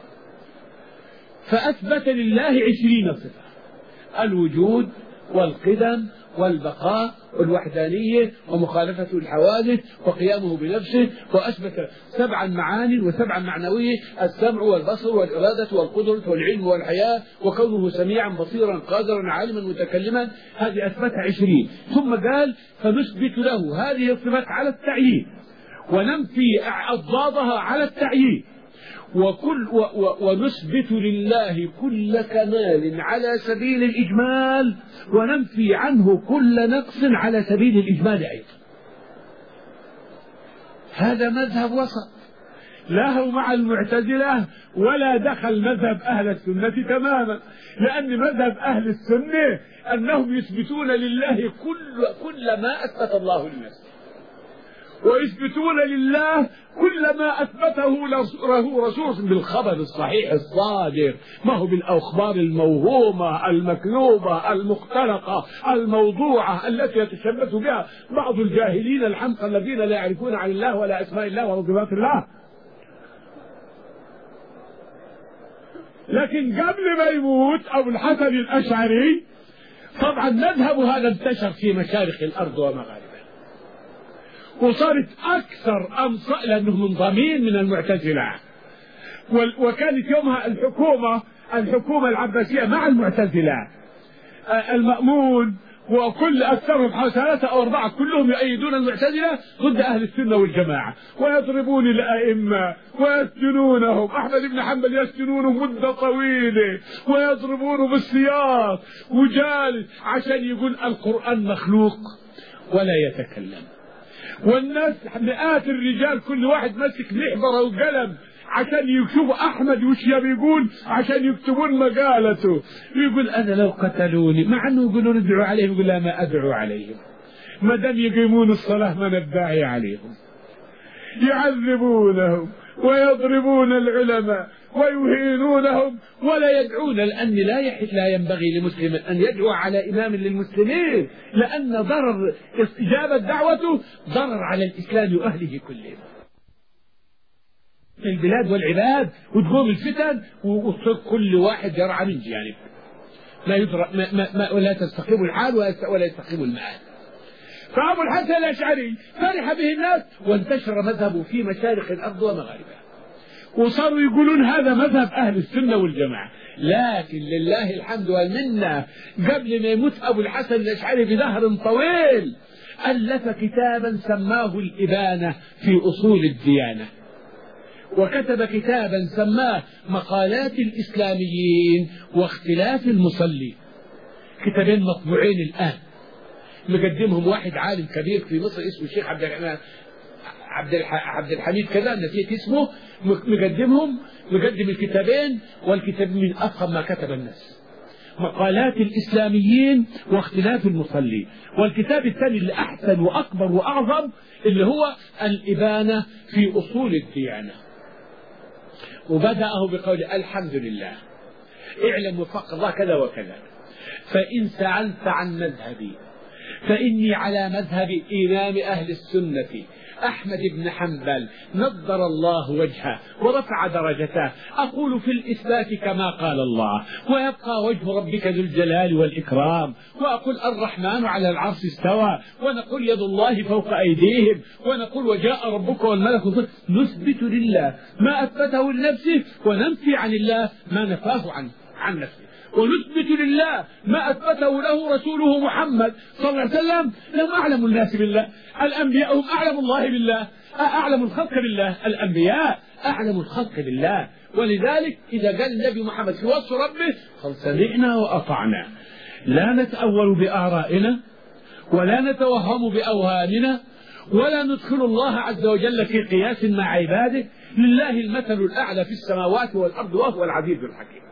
فأثبت لله عشرين صفة: الوجود والقدم والبقاء والوحدانية ومخالفة الحوادث وقيامه بنفسه، وأثبت سبعا معاني وسبعا معنوية: السمع والبصر والإرادة والقدرة والعلم والحياة وكونه سميعا بصيرا قادرا عالما متكلما. هذه أثبت عشرين. ثم قال: فنثبت له هذه الصفات على التعيين وننفي أضدادها على التعيين، وكل و و ونثبت لله كل كمال على سبيل الإجمال وننفي عنه كل نقص على سبيل الإجمال أيضا. هذا مذهب وسط لا هو مع المعتزلة ولا دخل مذهب أهل السنة تماما، لأن مذهب أهل السنة أنهم يثبتون لله كل, كل ما أثبت الله لنفسه، ويثبتون لله كل ما أثبته له رسول بالخبر الصحيح الصادق، ما هو بالأخبار الموهومة المكذوبة المختلقة الموضوعة التي يتشبث بها بعض الجاهلين الحمقى الذين لا يعرفون عن الله ولا أسماء الله ولا صفات الله. لكن قبل ما يموت أبو الحسن الأشعري طبعا مذهب هذا انتشر في مشارق الأرض ومغاربها، وصارت أكثر أمصاء لأنهم منضمين من المعتزلة، وكانت يومها الحكومة الحكومة العباسية مع المعتزلة، المأمون وكل أكثرهم حوالي ثلاثة أو أربعة كلهم يؤيدون المعتزلة ضد أهل السنة والجماعة، ويضربون الأئمة ويسجنونهم. أحمد بن حنبل يسجنونه مدة طويلة ويضربونه بالسياط وجالس عشان يقول القرآن مخلوق ولا يتكلم. والناس مئات الرجال كل واحد ماسك محبرة وقلم عشان يشوفوا أحمد وش بيقول عشان يكتبون مقالته. يقول أنا لو قتلوني، مع أنه يقولون ادعوا عليهم، يقول لا ما أدعو عليهم، ما دام يقيمون الصلاة ما ندعي عليهم. يعذبونهم ويضربون العلماء ويهينونهم ولا يدعون، لأن لا يحل لا ينبغي لمسلم أن يدعو على إمام للمسلمين، لأن ضرر استجابة دعوته ضرر على الإسلام وأهله كلهم في البلاد والعباد، وتقوم الفتن وتصير كل واحد يرعى من جانب، لا يدرى ما ما ما ولا تستقيم الحال ولا يستقيم المآل. فأبو الحسن الأشعري فرح به الناس وانتشر مذهبه في مشارق الأرض ومغاربها، وصاروا يقولون هذا مذهب أهل السنة والجماعة. لكن لله الحمد والمنة قبل ما يموت أبو الحسن الأشعري بدهر طويل ألف كتابا سماه الإبانة في أصول الديانة، وكتب كتابا سماه مقالات الإسلاميين واختلاف المصلين، كتابين مطبوعين الآن، مقدمهم واحد عالم كبير في مصر اسمه الشيخ عبد الرحمن عبد عبد الحميد كذا نسيت اسمه، مقدمهم مقدم الكتابين، والكتاب من أفخم ما كتب الناس، مقالات الإسلاميين واختلاف المصلين. والكتاب الثاني اللي أحسن وأكبر وأعظم اللي هو الإبانة في أصول الديانة، وبدأه بقول الحمد لله اعلم وفق الله كذا وكذا، فإن سألت عن مذهبي فإني على مذهب إمام أهل السنة أحمد بن حنبل نضر الله وجهه ورفع درجته، أقول في الإثبات كما قال الله ويبقى وجه ربك ذو الجلال والإكرام، وأقول الرحمن على العرش استوى، ونقول يد الله فوق أيديهم، ونقول وجاء ربك والملك. نثبت لله ما أثبته لنفسه وننفي عن الله ما نفاه عن, عن نفسه. ونثبت لله ما أثبته له رسوله محمد صلى الله عليه وسلم، لهم أعلم الناس بالله. الأنبياء هم أعلم الله بالله، أعلم الخلق بالله. الأنبياء أعلم الخلق بالله. ولذلك إذا قال النبي محمد في وصف ربه قال سمعنا وأطعنا، لا نتأول بآرائنا ولا نتوهم بأوهامنا ولا ندخل الله عز وجل في قياس مع عباده، لله المثل الأعلى في السماوات والأرض وهو العزيز الحكيم.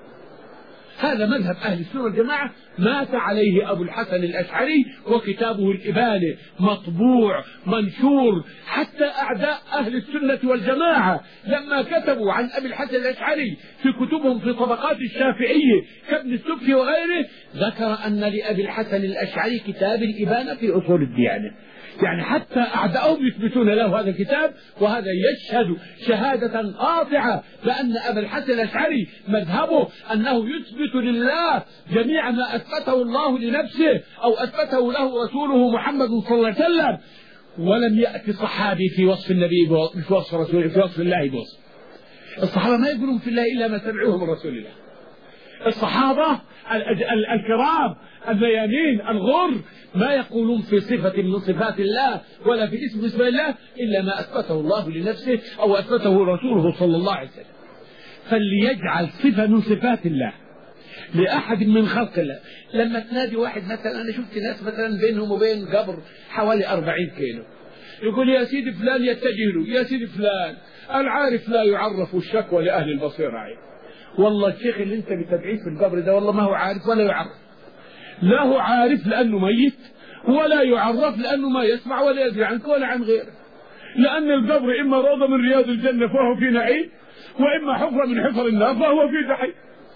هذا مذهب أهل السنة والجماعة مات عليه أبو الحسن الأشعري، وكتابه الإبانة مطبوع منشور. حتى أعداء أهل السنة والجماعة لما كتبوا عن أبي الحسن الأشعري في كتبهم في طبقات الشافعية كابن السبكي وغيره، ذكر أن لأبي الحسن الأشعري كتاب الإبانة في أصول الديانة. يعني حتى أعداؤهم يثبتون له هذا الكتاب، وهذا يشهد شهادة قاطعة بأن أبا الحسن الأشعري مذهبه أنه يثبت لله جميع ما أثبته الله لنفسه أو أثبته له رسوله محمد صلى الله عليه وسلم، ولم يأتي صحابي في وصف النبي في وصف رسوله في وصف الله بوصف. الصحابة ما يقولون في الله إلا ما سمعوه من رسول الله. الصحابة الكرام الميامين الغر ما يقولون في صفة من صفات الله ولا في اسم اسم الله إلا ما أثبته الله لنفسه أو أثبته رسوله صلى الله عليه وسلم. فليجعل صفة من صفات الله لأحد من خلق الله. لما تنادي واحد مثلا، أنا شفت ناس مثلا بينهم وبين قبر حوالي أربعين كيلو، يقول يا سيدي فلان يتجه له، يا سيدي فلان العارف لا يعرف الشكوى لأهل البصيرة عين. والله الشيخ اللي انت بتدعيه في القبر ده والله ما هو عارف ولا يعرف، لا هو عارف لأنه ميت، ولا يعرف لأنه ما يسمع ولا يدري عنك ولا عن غيره. لأن القبر إما روضة من رياض الجنة فهو في نعيم، وإما حفرة من حفر النار فهو في جحيم،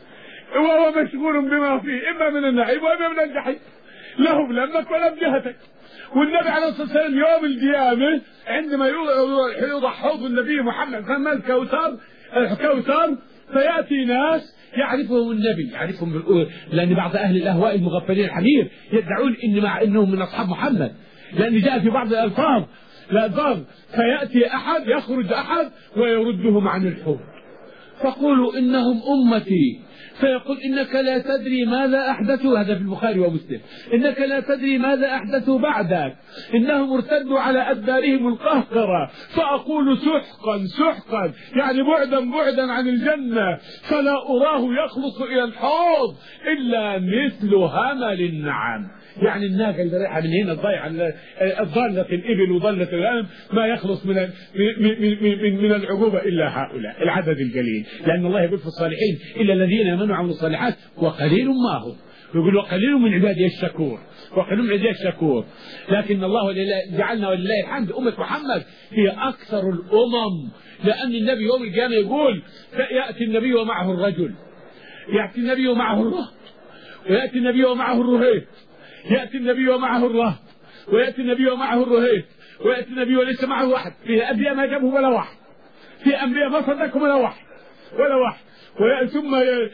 وهو مشغول بما فيه إما من النعيم وإما من الجحيم، لا بلمك ولا بجهتك. والنبي عليه الصلاة والسلام يوم القيامة عندما يوضع حوض النبي محمد فما الكوثر الكوثر فيأتي ناس يعرفهم النبي، يعرفهم بالأول، لأن بعض أهل الأهواء المغفلين الحمير يدعون إن مع إنهم من أصحاب محمد، لأن جاء في بعض الألفاظ الألفاظ فيأتي أحد يخرج أحد ويردهم عن الحوض، فقولوا إنهم أمتي، فيقول إنك لا تدري ماذا أحدثوا، هذا في البخاري ومسلم، إنك لا تدري ماذا أحدثوا بعدك، إنهم ارتدوا على أدبارهم القهقرة، فأقول سحقا سحقا يعني بعدا بعدا عن الجنة، فلا أراه يخلص إلى الحوض إلا مثل همل النعم. يعني الناقة اللي رايحة من هنا الضيعة ضالة الإبل وضالة الغنم ما يخلص من من من من العقوبة إلا هؤلاء العدد القليل، لأن الله يقول في الصالحين إلا الذين آمنوا وعملوا الصالحات وقليل ما هم، يقول وقليل من عبادي الشكور، وقليل من عبادي الشكور. لكن الله جعلنا ولله الحمد أمة محمد هي أكثر الأمم، لأن النبي يوم القيامة يقول يأتي النبي ومعه الرجل، يأتي النبي ومعه الرهط، ويأتي النبي ومعه الرهيط، يأتي النبي ومعه الرهط، ويأتي النبي ومعه الرهيط، ويأتي النبي وليس معه واحد. في أنبياء ما جابه ولا واحد، في أنبياء ما صدقهم ولا واحد ولا واحد، ثم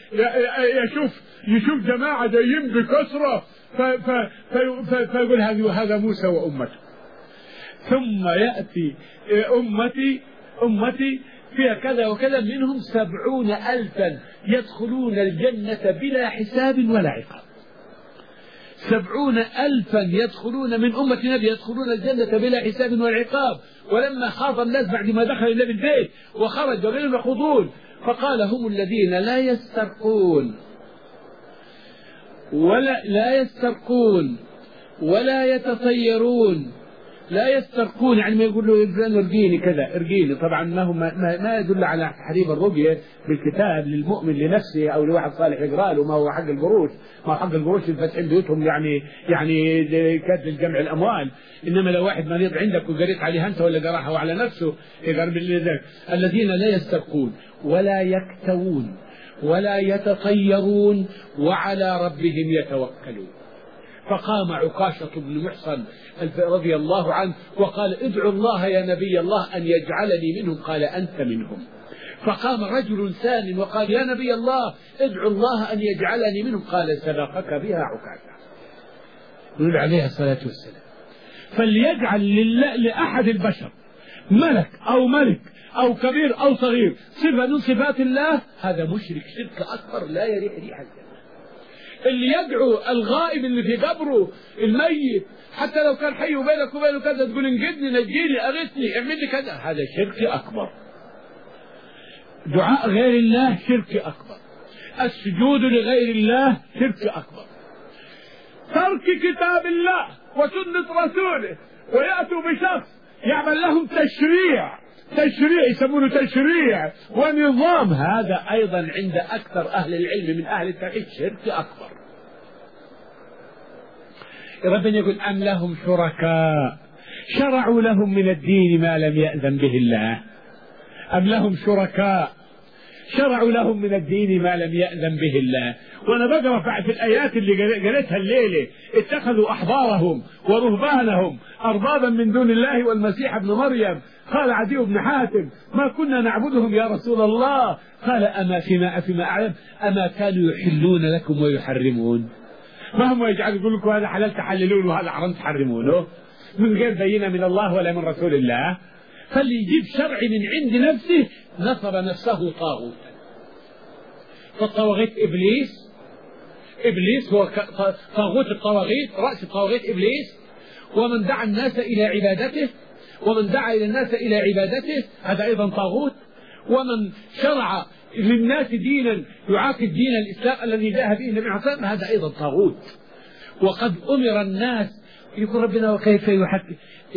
يشوف يشوف جماعة جايين بكثرة فيقول هذا هذا موسى وأمته. ثم يأتي أمتي أمتي فيها كذا وكذا، منهم سبعون ألفا يدخلون الجنة بلا حساب ولا عقاب. سبعون ألفا يدخلون من أمة النبي يدخلون الجنة بلا حساب ولا عقاب. ولما خاض الناس بعد ما دخل النبي البيت وخرج غير يخوضون فقال هم الذين لا يسترقون ولا لا يسترقون ولا يتطيرون. لا يسترقون يعني ما يقول له فلان ارقيني كذا ارقيني، طبعا ما هو ما, ما يدل على تحريم الرقية بالكتاب للمؤمن لنفسه او لواحد صالح يقرا له، ما هو حق القروش، ما هو حق القروش الفاتحين بيوتهم يعني يعني كاد الجمع الاموال. انما لو واحد مريض عندك وقريت عليها انت ولا قراها على نفسه يقرب الذين لا يسترقون ولا يكتوون ولا يتطيرون وعلى ربهم يتوكلون. فقام عكاشة بن محصن رضي الله عنه وقال ادعوا الله يا نبي الله أن يجعلني منهم، قال أنت منهم. فقام رجل ثاني وقال يا نبي الله ادعوا الله أن يجعلني منهم، قال سبقك بها عكاشة. نقول عليها الصلاة والسلام. فليجعل لله لأحد البشر ملك أو ملك أو كبير أو صغير صفة من صفات الله، هذا مشرك شرك أكبر لا يريح ريح الجنة. اللي يدعو الغائب اللي في قبره الميت حتى لو كان حي وبينك وبينه كذا تقول انقذني نجيني اغثني اعمل لي كذا، هذا شرك اكبر. دعاء غير الله شرك اكبر. السجود لغير الله شرك اكبر. ترك كتاب الله وسنة رسوله ويأتوا بشخص يعمل لهم تشريع تشريع يسمونه تشريع ونظام، هذا أيضا عند أكثر أهل العلم من أهل التوحيد شرك أكبر. ربنا يقول أم لهم شركاء شرعوا لهم من الدين ما لم يأذن به الله. أم لهم شركاء شرعوا لهم من الدين ما لم يأذن به الله. وأنا بقرأ في الآيات اللي قريتها الليلة اتخذوا أحبارهم ورهبانهم أربابا من دون الله والمسيح ابن مريم. قال عدي بن حاتم ما كنا نعبدهم يا رسول الله. قال أما فيما فيما أعلم أما كانوا يحلون لكم ويحرمون. ما هم يجعلوا يقول لكم هذا حلال تحللون وهذا حرام تحرمونه من غير بينة من الله ولا من رسول الله. فاللي يجيب شرع من عند نفسه نصب نفسه طاغوتا. فالطواغيت إبليس إبليس هو طاغوت الطواغيت، رأس الطواغيت إبليس، ومن دعا الناس إلى عبادته ومن دعا إلى الناس إلى عبادته هذا أيضا طاغوت. ومن شرع للناس دينا يعاقب دين الإسلام الذي جاء به النبي عليه الصلاة والسلام هذا أيضا طاغوت. وقد أمر الناس يقول ربنا وكيف يحكم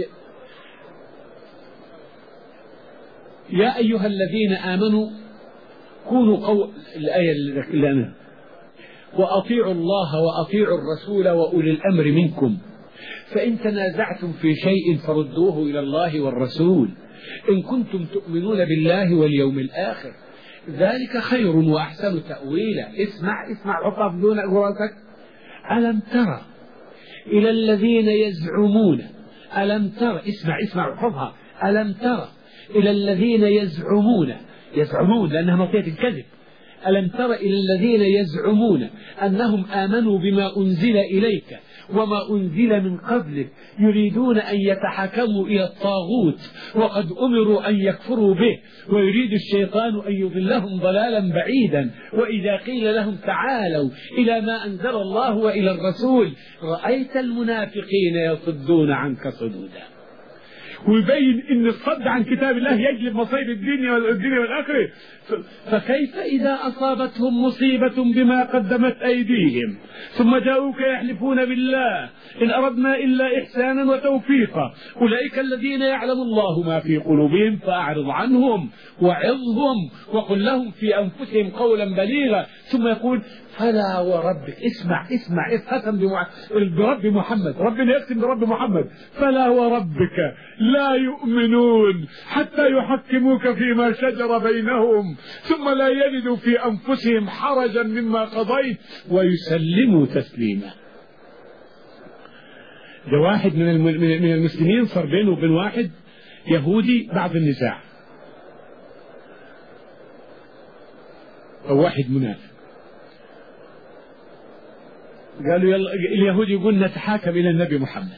يا أيها الذين آمنوا كونوا قو... الآية اللي أنا وأطيعوا الله وأطيعوا الرسول وأولي الأمر منكم فإن تنازعتم في شيء فردوه إلى الله والرسول إن كنتم تؤمنون بالله واليوم الآخر ذلك خير وأحسن تأويلا. اسمع اسمع عطف دون أقواتك. ألم ترى إلى الذين يزعمون ألم ترى اسمع اسمع عطفها ألم ترى إلى الذين يزعمون يزعمون لأنها مطية الكذب. ألم تر إلى الذين يزعمون أنهم آمنوا بما أنزل إليك وما أنزل من قبلك يريدون أن يتحكموا إلى الطاغوت وقد أمروا أن يكفروا به ويريد الشيطان أن يضلهم ضلالا بعيدا وإذا قيل لهم تعالوا إلى ما أنزل الله وإلى الرسول رأيت المنافقين يصدون عنك صدودا. ويبين ان الصد عن كتاب الله يجلب مصائب الدنيا والدنيا والاخره. فكيف اذا اصابتهم مصيبه بما قدمت ايديهم ثم جاءوك يحلفون بالله ان اردنا الا احسانا وتوفيقا اولئك الذين يعلم الله ما في قلوبهم فاعرض عنهم وعظهم وقل لهم في انفسهم قولا بليغا. ثم يقول فلا وربك اسمع اسمع اختم برب محمد. ربنا يختم برب محمد فلا وربك لا يؤمنون حتى يحكموك فيما شجر بينهم ثم لا يجدوا في أنفسهم حرجا مما قضيت ويسلموا تسليما. ده واحد من من المسلمين صار بينه وبين واحد يهودي بعض النزاع أو واحد منافق قالوا يلا اليهودي يقول نتحاكم إلى النبي محمد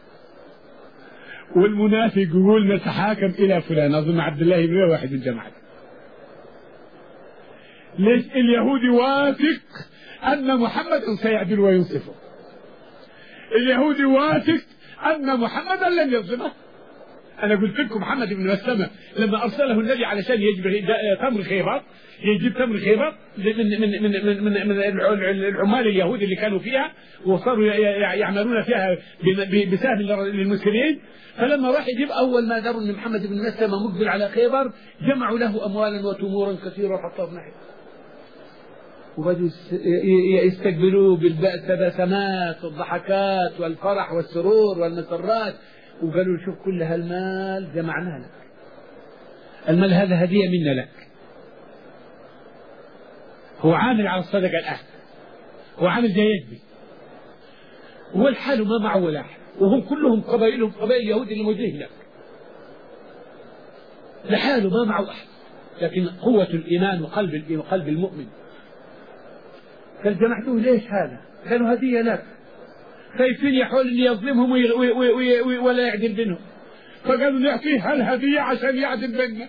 والمنافق يقول نتحاكم إلى فلان أظن عبد الله بن واحد من جماعته. ليش؟ اليهودي واثق أن محمد سيعدل وينصفه. اليهودي واثق أن محمدا لن يظلمه. أنا قلت لكم محمد بن مسلمة لما أرسله النبي علشان يجيب تمر خيبر يجيب تمر خيبر من من من من, من العمال اليهود اللي كانوا فيها وصاروا يعملون فيها بسهم للمسلمين. فلما راح يجيب أول ما دروا أن محمد بن مسلمة مقبل على خيبر جمعوا له أموالا وتمورا كثيرة حطها في ناحية وبدوا يستقبلوه بالتبسمات والضحكات والفرح والسرور والمسرات وقالوا شوف كل هالمال جمعناه لك المال هذا هدية منا لك. هو عامل على الصدقة الآن هو عامل زي يجبي هو الحال ما معه ولا أحد وهم كلهم قبائلهم قبائل اليهود اللي موجودين لك لحاله ما معه أحد لكن قوة الإيمان وقلب وقلب المؤمن. قال جمعتوه ليش هذا؟ قالوا هدية لك خايفين يحاول أن يظلمهم وي وي وي وي ولا يعدل بينهم فقالوا نعطيه هالهدية عشان يعدل بيننا.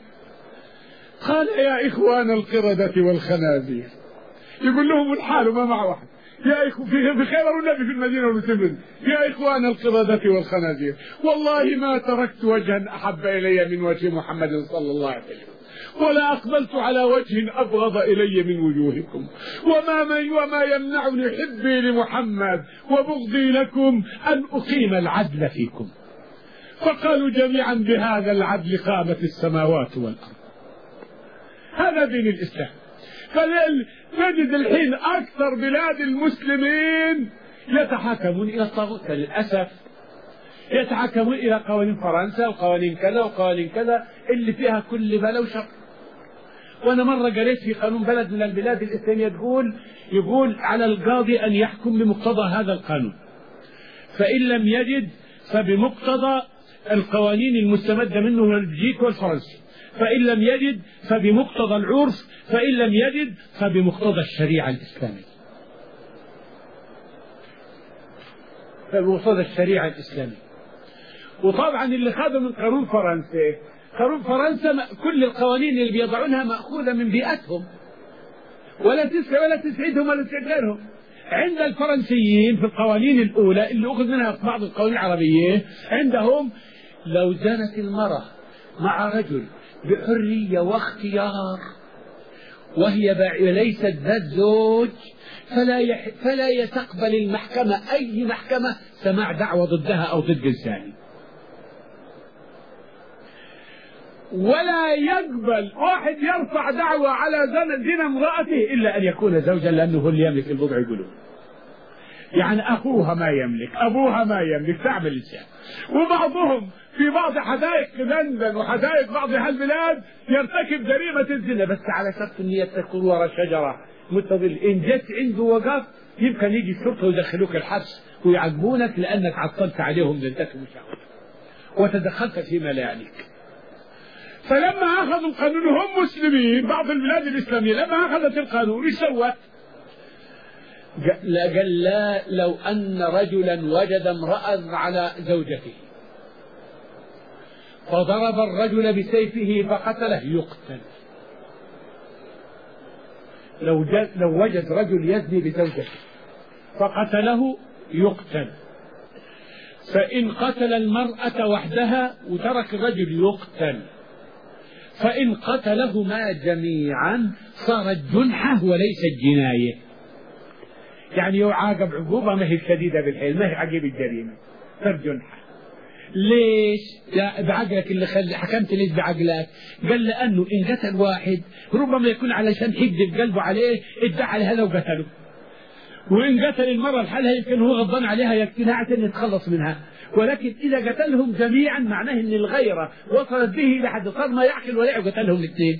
قال يا إخوان القردة والخنازير يقول لهم الحال ما مع واحد يا إخوة في خيبر والنبي في المدينة والمسلمين يا إخوان القردة والخنازير والله ما تركت وجها أحب إلي من وجه محمد صلى الله عليه وسلم ولا أقبلت على وجه أبغض إلي من وجوهكم وما من وما يمنعني حبي لمحمد وبغضي لكم أن أقيم العدل فيكم. فقالوا جميعا بهذا العدل قامت السماوات والأرض. هذا دين الإسلام. فنجد الحين أكثر بلاد المسلمين يتحاكمون إلى الطاغوت للأسف، يتحاكمون إلى قوانين فرنسا وقوانين كذا وقوانين كذا اللي فيها كل بلا وشر. وأنا مرة قريت في قانون بلد من البلاد الإسلامية تقول يقول على القاضي أن يحكم بمقتضى هذا القانون، فإن لم يجد فبمقتضى القوانين المستمدة منه من البلجيك والفرنسي، فإن لم يجد فبمقتضى العرف، فإن لم يجد فبمقتضى الشريعة الإسلامية. فبمقتضى الشريعة الإسلامية. وطبعا اللي خذوا من قانون فرنسا، قانون فرنسا كل القوانين اللي بيضعونها مأخوذة من بيئتهم ولا تسعى ولا تسعدهم ولا تسعد غيرهم. عند الفرنسيين في القوانين الأولى اللي أخذ منها في بعض القوانين العربية عندهم لو زنت المرأة مع رجل بحرية واختيار وهي ليست ذات زوج فلا يح... فلا تقبل المحكمة أي محكمة سماع دعوة ضدها أو ضد الزاني، ولا يقبل واحد يرفع دعوة على زنا امرأته إلا أن يكون زوجا لأنه هو اللي يملك البضع يقولون. يعني أخوها ما يملك، أبوها ما يملك، تعمل الإنسان. وبعضهم في بعض حدائق لندن وحدائق بعض هالبلاد يرتكب جريمة الزنا بس على شرط أن يتكل وراء شجرة متظل، إن جت عنده وقف يمكن يجي الشرطة ويدخلوك الحبس ويعاقبونك لأنك عطلت عليهم لذتك مشاهدة وتدخلت فيما لا يعنيك. فلما أخذوا القانون هم مسلمين بعض البلاد الإسلامية لما أخذت القانون ايش سوت؟ قال لا لو أن رجلا وجد امرأة على زوجته فضرب الرجل بسيفه فقتله يقتل. لو, لو وجد رجل يزني بزوجته فقتله يقتل. فإن قتل المرأة وحدها وترك الرجل يقتل. فإن قتلهما جميعا صارت جنحة وليست جناية، يعني يعاقب عقوبة ما هي شديدة بالحيل، ما هي عقيب الجريمة، صار جنحة. ليش؟ يا بعقلك اللي خل... حكمت ليش بعقلك؟ قال لأنه إن قتل واحد ربما يكون علشان حقد قلبه عليه ادعى لهذا وقتله، وإن قتل المرة لحالها يمكن هو غضبان عليها يقتلها عشان يتخلص منها، ولكن إذا قتلهم جميعا معناه أن الغيرة وصلت به إلى حد صار ما يعقل ولا يقتلهم الاثنين.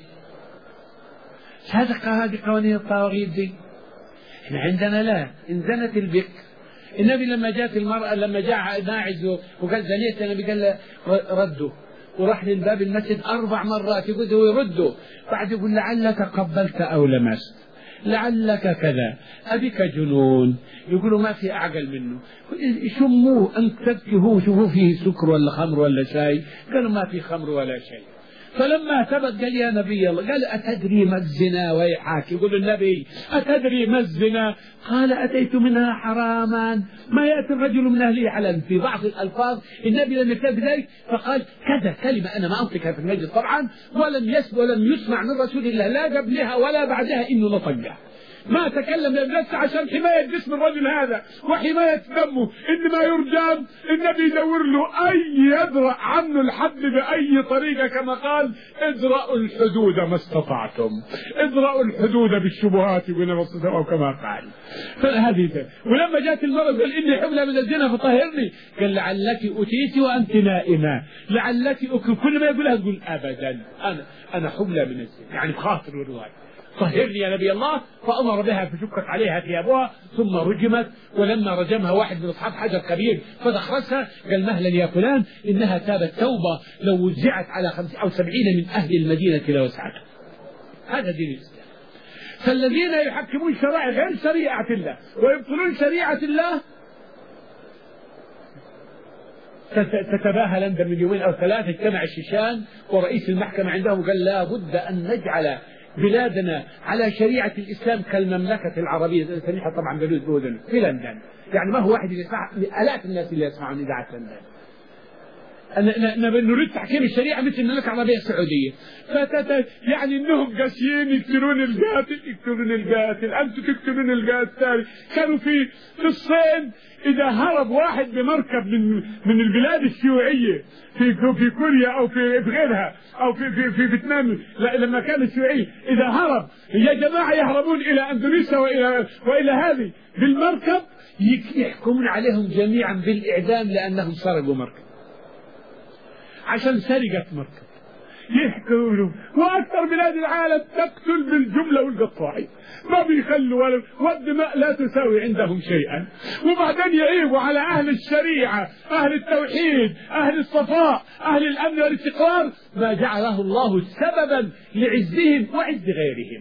هذا هذه قوانين الطواغيت دي. احنا عندنا لا، إن زنت البكر النبي لما جاءت المرأة لما جاء ناعز وقال زنيت النبي قال رده وراح للباب المسجد أربع مرات يقول يرده، بعد يقول لعلك قبلت أو لمست، لعلك كذا، أبيك جنون، يقولوا ما في أعقل منه، شموه أن تبكيه شوفوا فيه سكر ولا خمر ولا شيء، قالوا ما في خمر ولا شيء. فلما ثبت قال يا نبي الله، قال أتدري ما الزنا ويحاك؟ يقول النبي أتدري ما الزنا؟ قال أتيت منها حراما ما يأتي الرجل من أهله حلالا. في بعض الألفاظ النبي لم يكتب ذلك فقال كذا كلمة أنا ما أنطقها في المجلس طبعا، ولم يسمع ولم يسمع من رسول الله لا قبلها ولا بعدها إنه نطقها، ما تكلم للناس عشان حماية جسم الرجل هذا وحماية دمه، إنما يرجم النبي يدور له أي يدرأ عنه الحد بأي طريقة، كما قال ادرأوا الحدود ما استطعتم، ادرأوا الحدود بالشبهات أو كما قال. فهذه ولما جاءت المرأة قال إني حبلى من الزنا فطهرني، قال لعلك أتيت وأنت نائمة، لعلك أكل، كل ما يقولها تقول أبدا أنا أنا حبلى من الزنا، يعني بخاطر والرواية طهرني يا نبي الله. فأمر بها فشكت عليها ثيابها ثم رجمت، ولما رجمها واحد من أصحاب حجر كبير فدخرسها قال مهلا يا فلان إنها تابت توبة لو وزعت على خمسين أو سبعين من أهل المدينة لوسعتها. هذا دين الإسلام. فالذين يحكمون شرائع غير شريعة الله ويبطلون شريعة الله تتباهى لندن من يومين أو ثلاثة اجتمع الشيشان ورئيس المحكمة عندهم قال لا بد أن نجعل بلادنا على شريعة الإسلام كالمملكة العربية، نسميها طبعا بلود بودن في لندن، يعني ما هو واحد اللي يسمع، آلاف الناس اللي يسمعون إذاعة لندن. نريد تحكيم الشريعة مثل المملكة العربية السعودية، فتت يعني انهم قاسيين يقتلون القاتل يقتلون القاتل انتم تقتلون القاتل. كانوا في في الصين اذا هرب واحد بمركب من من البلاد الشيوعية في في كوريا او في غيرها او في في في فيتنام لما كان الشيوعي، اذا هرب يا جماعة يهربون الى اندونيسيا والى والى هذه بالمركب يحكمون عليهم جميعا بالاعدام لانهم سرقوا مركب، عشان سرقة مركب يحكوا. واكثر بلاد العالم تقتل بالجملة والقطاعي، ما بيخلوا ولا، والدماء لا تساوي عندهم شيئا. وبعدين يعيبوا على اهل الشريعة، اهل التوحيد، اهل الصفاء، اهل الامن والاستقرار، ما جعله الله سببا لعزهم وعز غيرهم.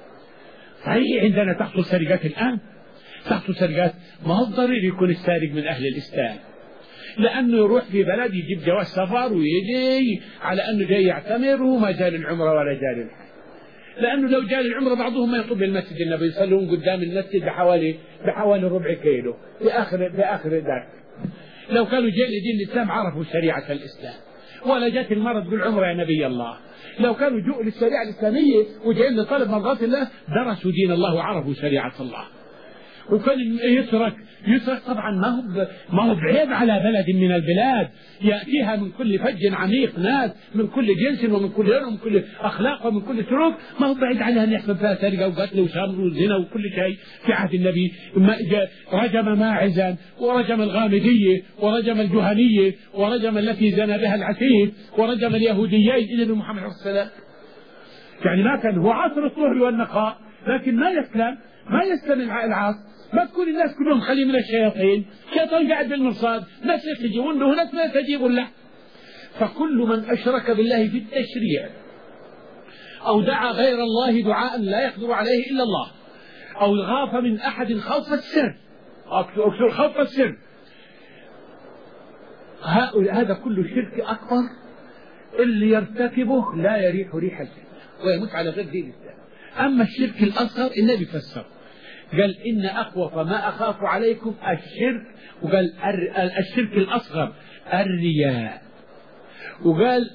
صحيح عندنا تحصل سرقات الان، تحصل سرقات، ما هو ضروري يكون السارق من اهل الاسلام، لأنه يروح في بلد يجيب جواز سفر ويجي على أنه جاي يعتمر وما جاء للعمرة ولا جاء للحج. لأنه لو جاء للعمرة بعضهم ما يطب المسجد النبي يصلون قدام المسجد بحوالي بحوالي ربع كيلو في آخر في آخر ذاك. لو كانوا جاء لدين الإسلام عرفوا شريعة الإسلام، ولا جات المرة تقول عمرة يا نبي الله. لو كانوا جاءوا للشريعة الإسلامية وجايين لطلب مرضات الله درسوا دين الله وعرفوا شريعة الله. وكان يسرق يسرق طبعا ما هو ما هو بعيب على بلد من البلاد يأتيها من كل فج عميق ناس من كل جنس ومن كل لون ومن كل أخلاق ومن كل سلوك، ما هو بعيد عنها أن يحصل فيها سرقة وقتل وشر وزنا وكل شيء. في عهد النبي رجم ماعزا ورجم الغامدية ورجم الجهنية ورجم التي زنى بها العسيف ورجم اليهوديين إلى محمد عليه السلام. يعني ما كان هو عصر الطهر والنقاء، لكن ما يسلم ما يسلم العاصر. ما تكون الناس كلهم خلي من الشياطين، شيطان قاعد بالمرصاد، ناس يستجيبون له وناس ما يستجيبون له. فكل من أشرك بالله في التشريع أو دعا غير الله دعاء لا يقدر عليه إلا الله، أو غاف من أحد خوف السر أكثر خوف السر، هذا كله شرك أكبر اللي يرتكبه لا يريح ريح الجنة ويموت على غير دين الإسلام. أما الشرك الأصغر النبي فسر قال إن أخوف ما أخاف عليكم الشرك، وقال الشرك الأصغر الرياء، وقال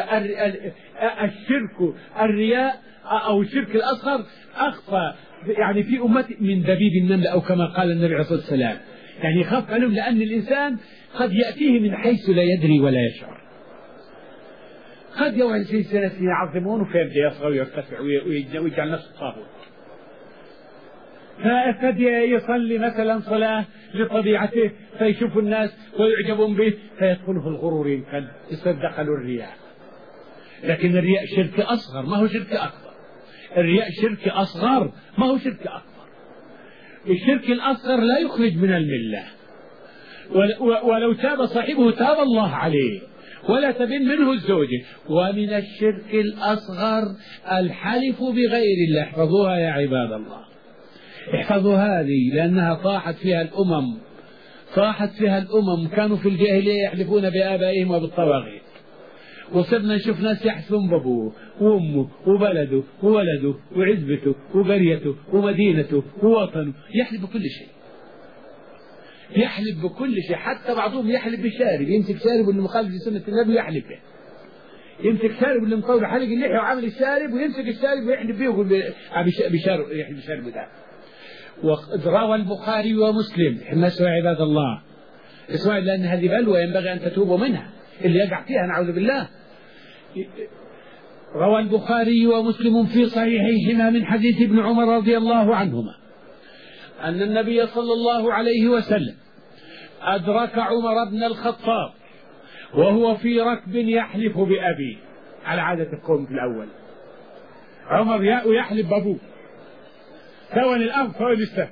الشرك الرياء أو الشرك الأصغر أخفى يعني في أمتي من دبيب النمل أو كما قال النبي عليه الصلاة والسلام. يعني يخاف عليهم لأن الإنسان قد يأتيه من حيث لا يدري ولا يشعر. قد يوعد في سنة يعظمونه فيبدأ يصغر ويرتفع ويجعل نفسه طاغوت. فقد يصلي مثلا صلاة لطبيعته فيشوف الناس ويعجبون به فيدخله الغرور يمكن يصدقوا الرياء. لكن الرياء شرك أصغر ما هو شرك أكبر. الرياء شرك أصغر ما هو شرك أكبر. الشرك الأصغر لا يخرج من الملة، ولو تاب صاحبه تاب الله عليه ولا تبين منه الزوجة. ومن الشرك الأصغر الحلف بغير الله. احفظوها يا عباد الله، احفظوا هذه لأنها طاحت فيها الأمم، طاحت فيها الأمم. كانوا في الجاهلية يحلفون بآبائهم وبالطواغيت، وصرنا نشوف ناس يحلفون بأبوه وأمه وبلده وولده وعزبته وقريته ومدينته ووطنه، يحلف بكل شيء، يحلف بكل شيء. حتى بعضهم يحلف بالشارب، يمسك شارب اللي مخالف لسنة النبي يحلف به، يمسك شارب اللي مطول حلق اللحية وعامل الشارب ويمسك الشارب ويحلف به ويقول بشارب يحلف بشارب ده. وروى البخاري ومسلم، الناس عباد الله اسمعوا لأن هذه بلوى ينبغي أن تتوبوا منها اللي يقع فيها نعوذ بالله. روى البخاري ومسلم في صحيحيهما من حديث ابن عمر رضي الله عنهما أن النبي صلى الله عليه وسلم أدرك عمر بن الخطاب وهو في ركب يحلف بأبيه، على عادة القوم في الأول عمر يحلف بأبوه ثواني الأب ثواني السهم.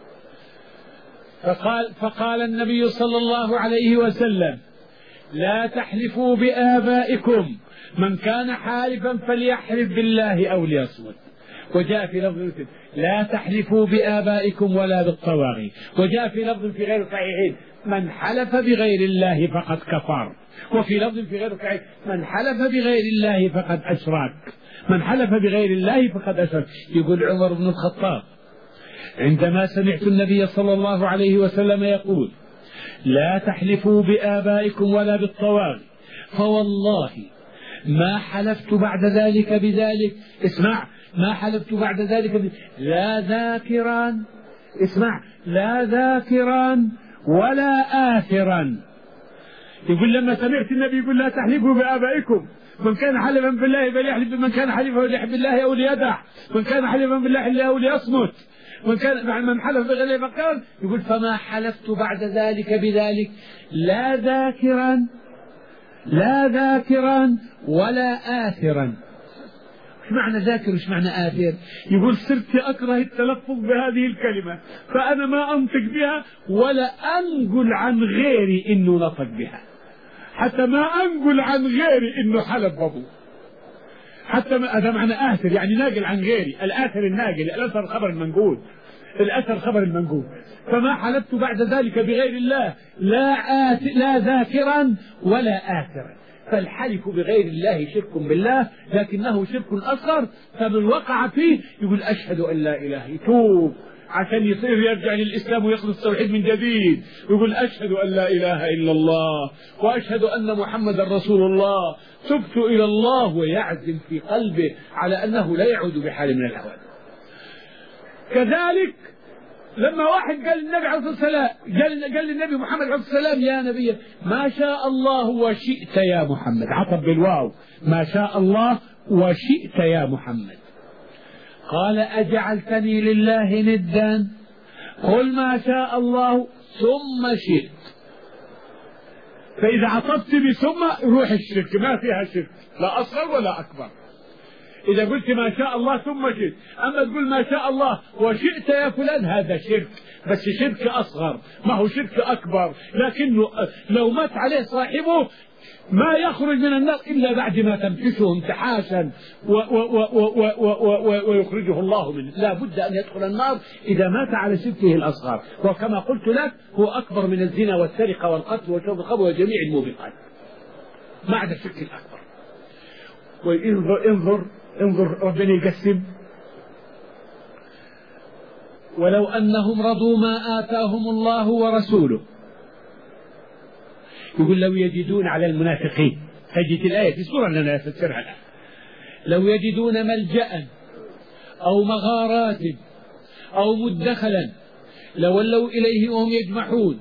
فقال, فقال النبي صلى الله عليه وسلم لا تحلفوا بآبائكم، من كان حالفا فليحلف بالله أو ليصمت. وجاء في لفظ مسلم لا تحلفوا بآبائكم ولا بالطواغي، وجاء في لفظ في غير الصحيحين من حلف بغير الله فقد كفر، وفي لفظ في غير الصحيح من حلف بغير الله فقد أشرك، من حلف بغير الله فقد أشرك. يقول عمر بن الخطاب عندما سمعت النبي صلى الله عليه وسلم يقول لا تحلفوا بآبائكم ولا بالطواغي فوالله ما حلفت بعد ذلك بذلك، اسمع، ما حلفت بعد ذلك بذلك لا ذاكرا، اسمع، لا ذاكرا ولا آثرا. يقول لما سمعت النبي يقول لا تحلفوا بآبائكم، من كان حلفا بالله فليحلف، من كان حلفا فليحلف بالله أو ليدع، من كان حلفا بالله أو ليصمت، من كان من حلف بغير الله فقال. يقول فما حلفت بعد ذلك بذلك لا ذاكرا لا ذاكرا ولا آثرا. ايش معنى ذاكر وايش معنى آثر؟ يقول صرت أكره التلفظ بهذه الكلمة، فأنا ما أنطق بها ولا أنقل عن غيري إنه نطق بها، حتى ما أنقل عن غيري إنه حلف بابوه، حتى ما هذا معنى آثر، يعني ناقل عن غيري. الآثر الناقل، الأثر خبر المنقول، الأثر خبر المنقول. فما حلفت بعد ذلك بغير الله لا آت لا ذاكرا ولا آثرا. فالحلف بغير الله شرك بالله، لكنه شرك أصغر، فمن وقع فيه يقول أشهد أن لا إله، يتوب عشان يصير يرجع للإسلام ويخلص التوحيد من جديد، يقول أشهد أن لا إله إلا الله وأشهد أن محمد رسول الله، تبت إلى الله، ويعزم في قلبه على أنه لا يعود بحال من الأحوال. كذلك لما واحد قال للنبي عليه الصلاة والسلام، قال قال للنبي محمد عليه الصلاة والسلام يا نبي ما شاء الله وشئت يا محمد، عطب بالواو، ما شاء الله وشئت يا محمد، قال أجعلتني لله ندا؟ قل ما شاء الله ثم شئت. فإذا عطبت بثم روح الشرك، ما فيها شرك لا أصغر ولا أكبر. إذا قلت ما شاء الله ثم شئت، أما تقول ما شاء الله وشئت يا فلان هذا شرك، بس شرك أصغر، ما هو شرك أكبر، لكنه لو مات عليه صاحبه ما يخرج من النار إلا بعد ما تمتشه امتحاشا ويخرجه الله منه. لا بد أن يدخل النار إذا مات على شركه الأصغر، وكما قلت لك هو أكبر من الزنا والسرقة والقتل وشرب الخمر وجميع الموبقات ما عدا الشرك الأكبر. وانظر انظر انظر ربنا يقسم ولو أنهم رضوا ما آتاهم الله ورسوله. يقول لو يجدون على المنافقين، تجد الآية في سورة لنا تفسرها الآن، لو يجدون ملجأ أو مغارات أو مدخلا لولوا إليه وهم يجمحون.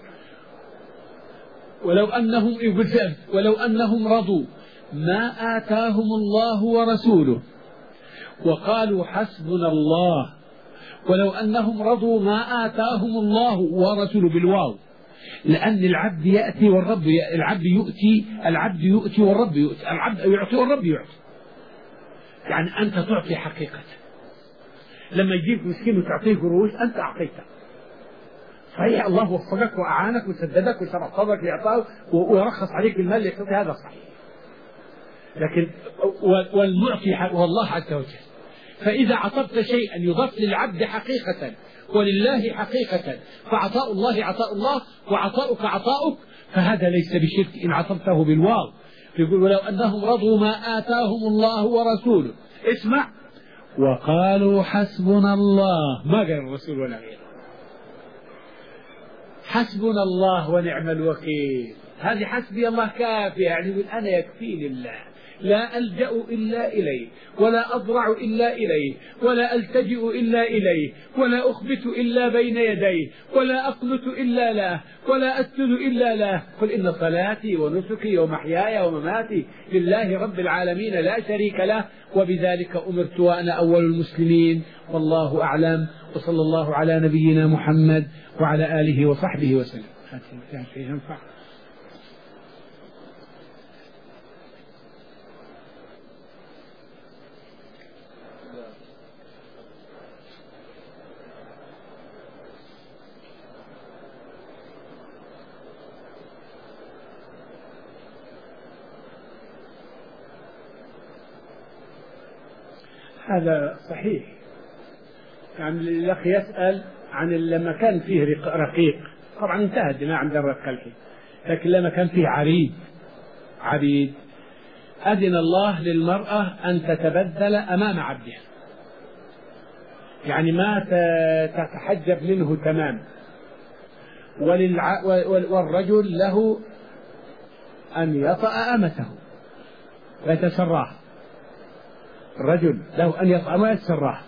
ولو أنهم ولو أنهم رضوا ما آتاهم الله ورسوله وقالوا حسبنا الله، ولو أنهم رضوا ما آتاهم الله ورسوله بالواو، لأن العبد يأتي والرب يأتي، العبد يؤتي العبد يؤتي والرب يؤتي، العبد يعطي والرب يعطي. يعني أنت تعطي حقيقة، لما يجيب مسكين وتعطيه قروش أنت أعطيته صحيح، الله وفقك وأعانك وسددك وشرح صدرك لإعطائه ويرخص عليك المال ليعطي، هذا صحيح. لكن والمعطي هو الله عز وجل. فإذا عطبت شيئا يضاف للعبد حقيقة ولله حقيقة، فعطاء الله عطاء الله وعطاؤك عطاؤك، فهذا ليس بشرك إن عطبته بالواو. يقول ولو أنهم رضوا ما آتاهم الله ورسوله، اسمع، وقالوا حسبنا الله، ما قال الرسول ولا غيره، حسبنا الله ونعم الوكيل. هذه حسبي الله كافية، يعني يقول أنا يكفيني الله، لا ألجأ إلا إليه ولا أضرع إلا إليه ولا ألتجئ إلا إليه ولا أخبت إلا بين يديه ولا أقنت إلا له ولا أسجد إلا له. قل إن صلاتي ونسكي ومحياي ومماتي لله رب العالمين لا شريك له، وبذلك أمرت وأنا أول المسلمين، والله أعلم. وصلى الله على نبينا محمد وعلى آله وصحبه وسلم. هذا صحيح. يعني الأخ يسأل عن لما كان فيه رقيق، طبعا انتهت ما عند الرق الحين، لكن لما كان فيه عبيد عبيد أذن الله للمرأة أن تتبدل أمام عبدها، يعني ما تتحجب منه تمام، والرجل له أن يطأ أمته ويتسراها، الرجل له أن يطأ ما يتسراها،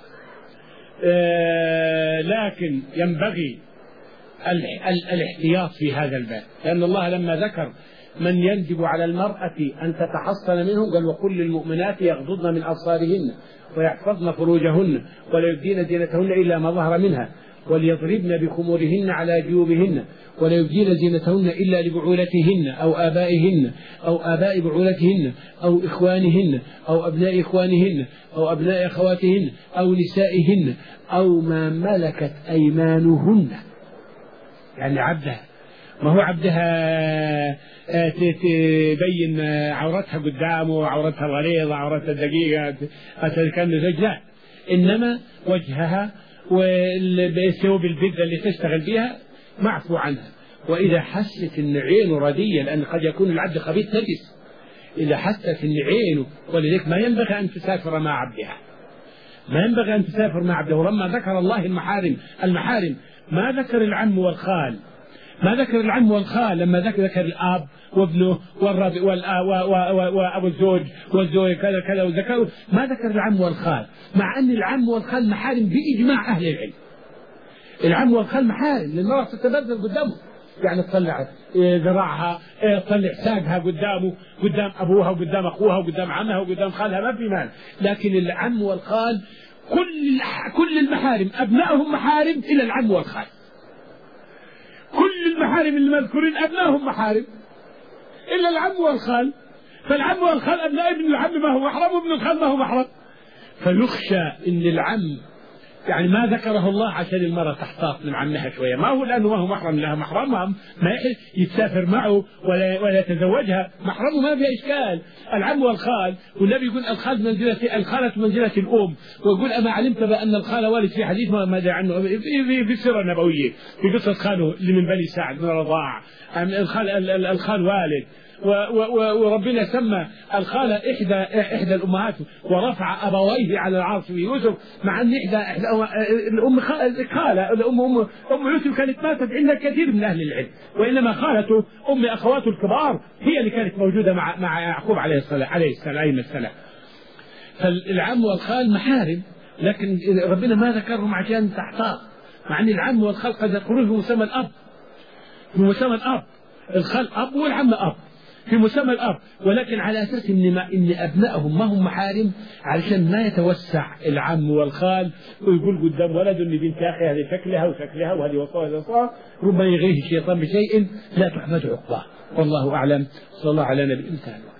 لكن ينبغي الاحتياط في هذا الباب، لأن الله لما ذكر من يجب على المرأة أن تتحصن منه قال وكل للمؤمنات يغضضن من أبصارهن ويحفظن فروجهن ولا يبدين زينتهن إلا ما ظهر منها وليضربن بخمورهن على جيوبهن ولا يبدين زينتهن إلا لبعولتهن أو آبائهن أو آباء بعولتهن أو إخوانهن أو أبناء إخوانهن أو أبناء أخواتهن أو نسائهن أو ما ملكت أيمانهن، يعني عبدها، ما هو عبدها تبين عورتها قدامه وعورتها الغليظة عورتها الدقيقة كان زوج، لا، إنما وجهها والثوب البذة اللي تشتغل بها معفو عنها. وإذا حست إن عينه ردية، لأن قد يكون العبد خبيث نجس، إذا حست إن عينه، ولذلك ما ينبغي أن تسافر مع عبدها، ما ينبغي أن تسافر مع عبده. ولما ذكر الله المحارم المحارم ما ذكر العم والخال، ما ذكر العم والخال، لما ذكر ذكر الأب وابنه والرب وأبو الزوج والزوج كذا كذا، وذكر ما ذكر العم والخال، مع أن العم والخال محارم بإجماع أهل العلم. العم والخال محارم للمرأة تتبذل قدامه، يعني تطلع ذراعها، تطلع ساقها قدامه، قدام أبوها وقدام أخوها وقدام عمها وقدام خالها، ما في مانع. لكن العم والخال كل كل المحارم أبنائهم محارم إلى العم والخال، كل المحارم المذكورين أبنائهم محارم إلا العم والخال. فالعم والخال أبناء ابن العم ما هو محرم وابن الخال ما هو محرم، فيخشى إن العم يعني ما ذكره الله عشان المرأة تحتاط من عمها شوية، ما هو لأنه ما هو محرم لها، محرمها ما يتسافر معه ولا ولا يتزوجها، محرمه ما في إشكال. العم والخال، والنبي يقول الخال منزلة الخالة منزلة الأم، ويقول أما علمت بأن الخال والد في حديث ما ماذا عنه في في, في السيرة النبوية في قصة خاله اللي من بني سعد من الرضاعة، الخال الخال والد، وربنا سمى الخالة إحدى إحدى الأمهات ورفع أبويه على العرش في يوسف، مع أن إحدى إحدى الأم خالة الأم أم أم يوسف كانت ماتت عند كثير من أهل العلم، وإنما خالته أم أخواته الكبار هي اللي كانت موجودة مع مع يعقوب عليه السلام عليه السلام. فالعم والخال محارم، لكن ربنا ما ذكرهم عشان تحتاط، مع أن العم والخال قد يدخلون في مسمى الأب، في مسمى الأب، الخال أب والعم أب في مسمى الأب، ولكن على أساس إن, ما إن أبنائهم ما هم محارم، علشان ما يتوسع العم والخال ويقول قدام ولد إن بنت أخي هذه شكلها وشكلها وهذه وصاها وهذه وصاها، ربما يغيه الشيطان بشيء لا تحمد عقباه. والله أعلم. صلى الله على نبي الإنسان.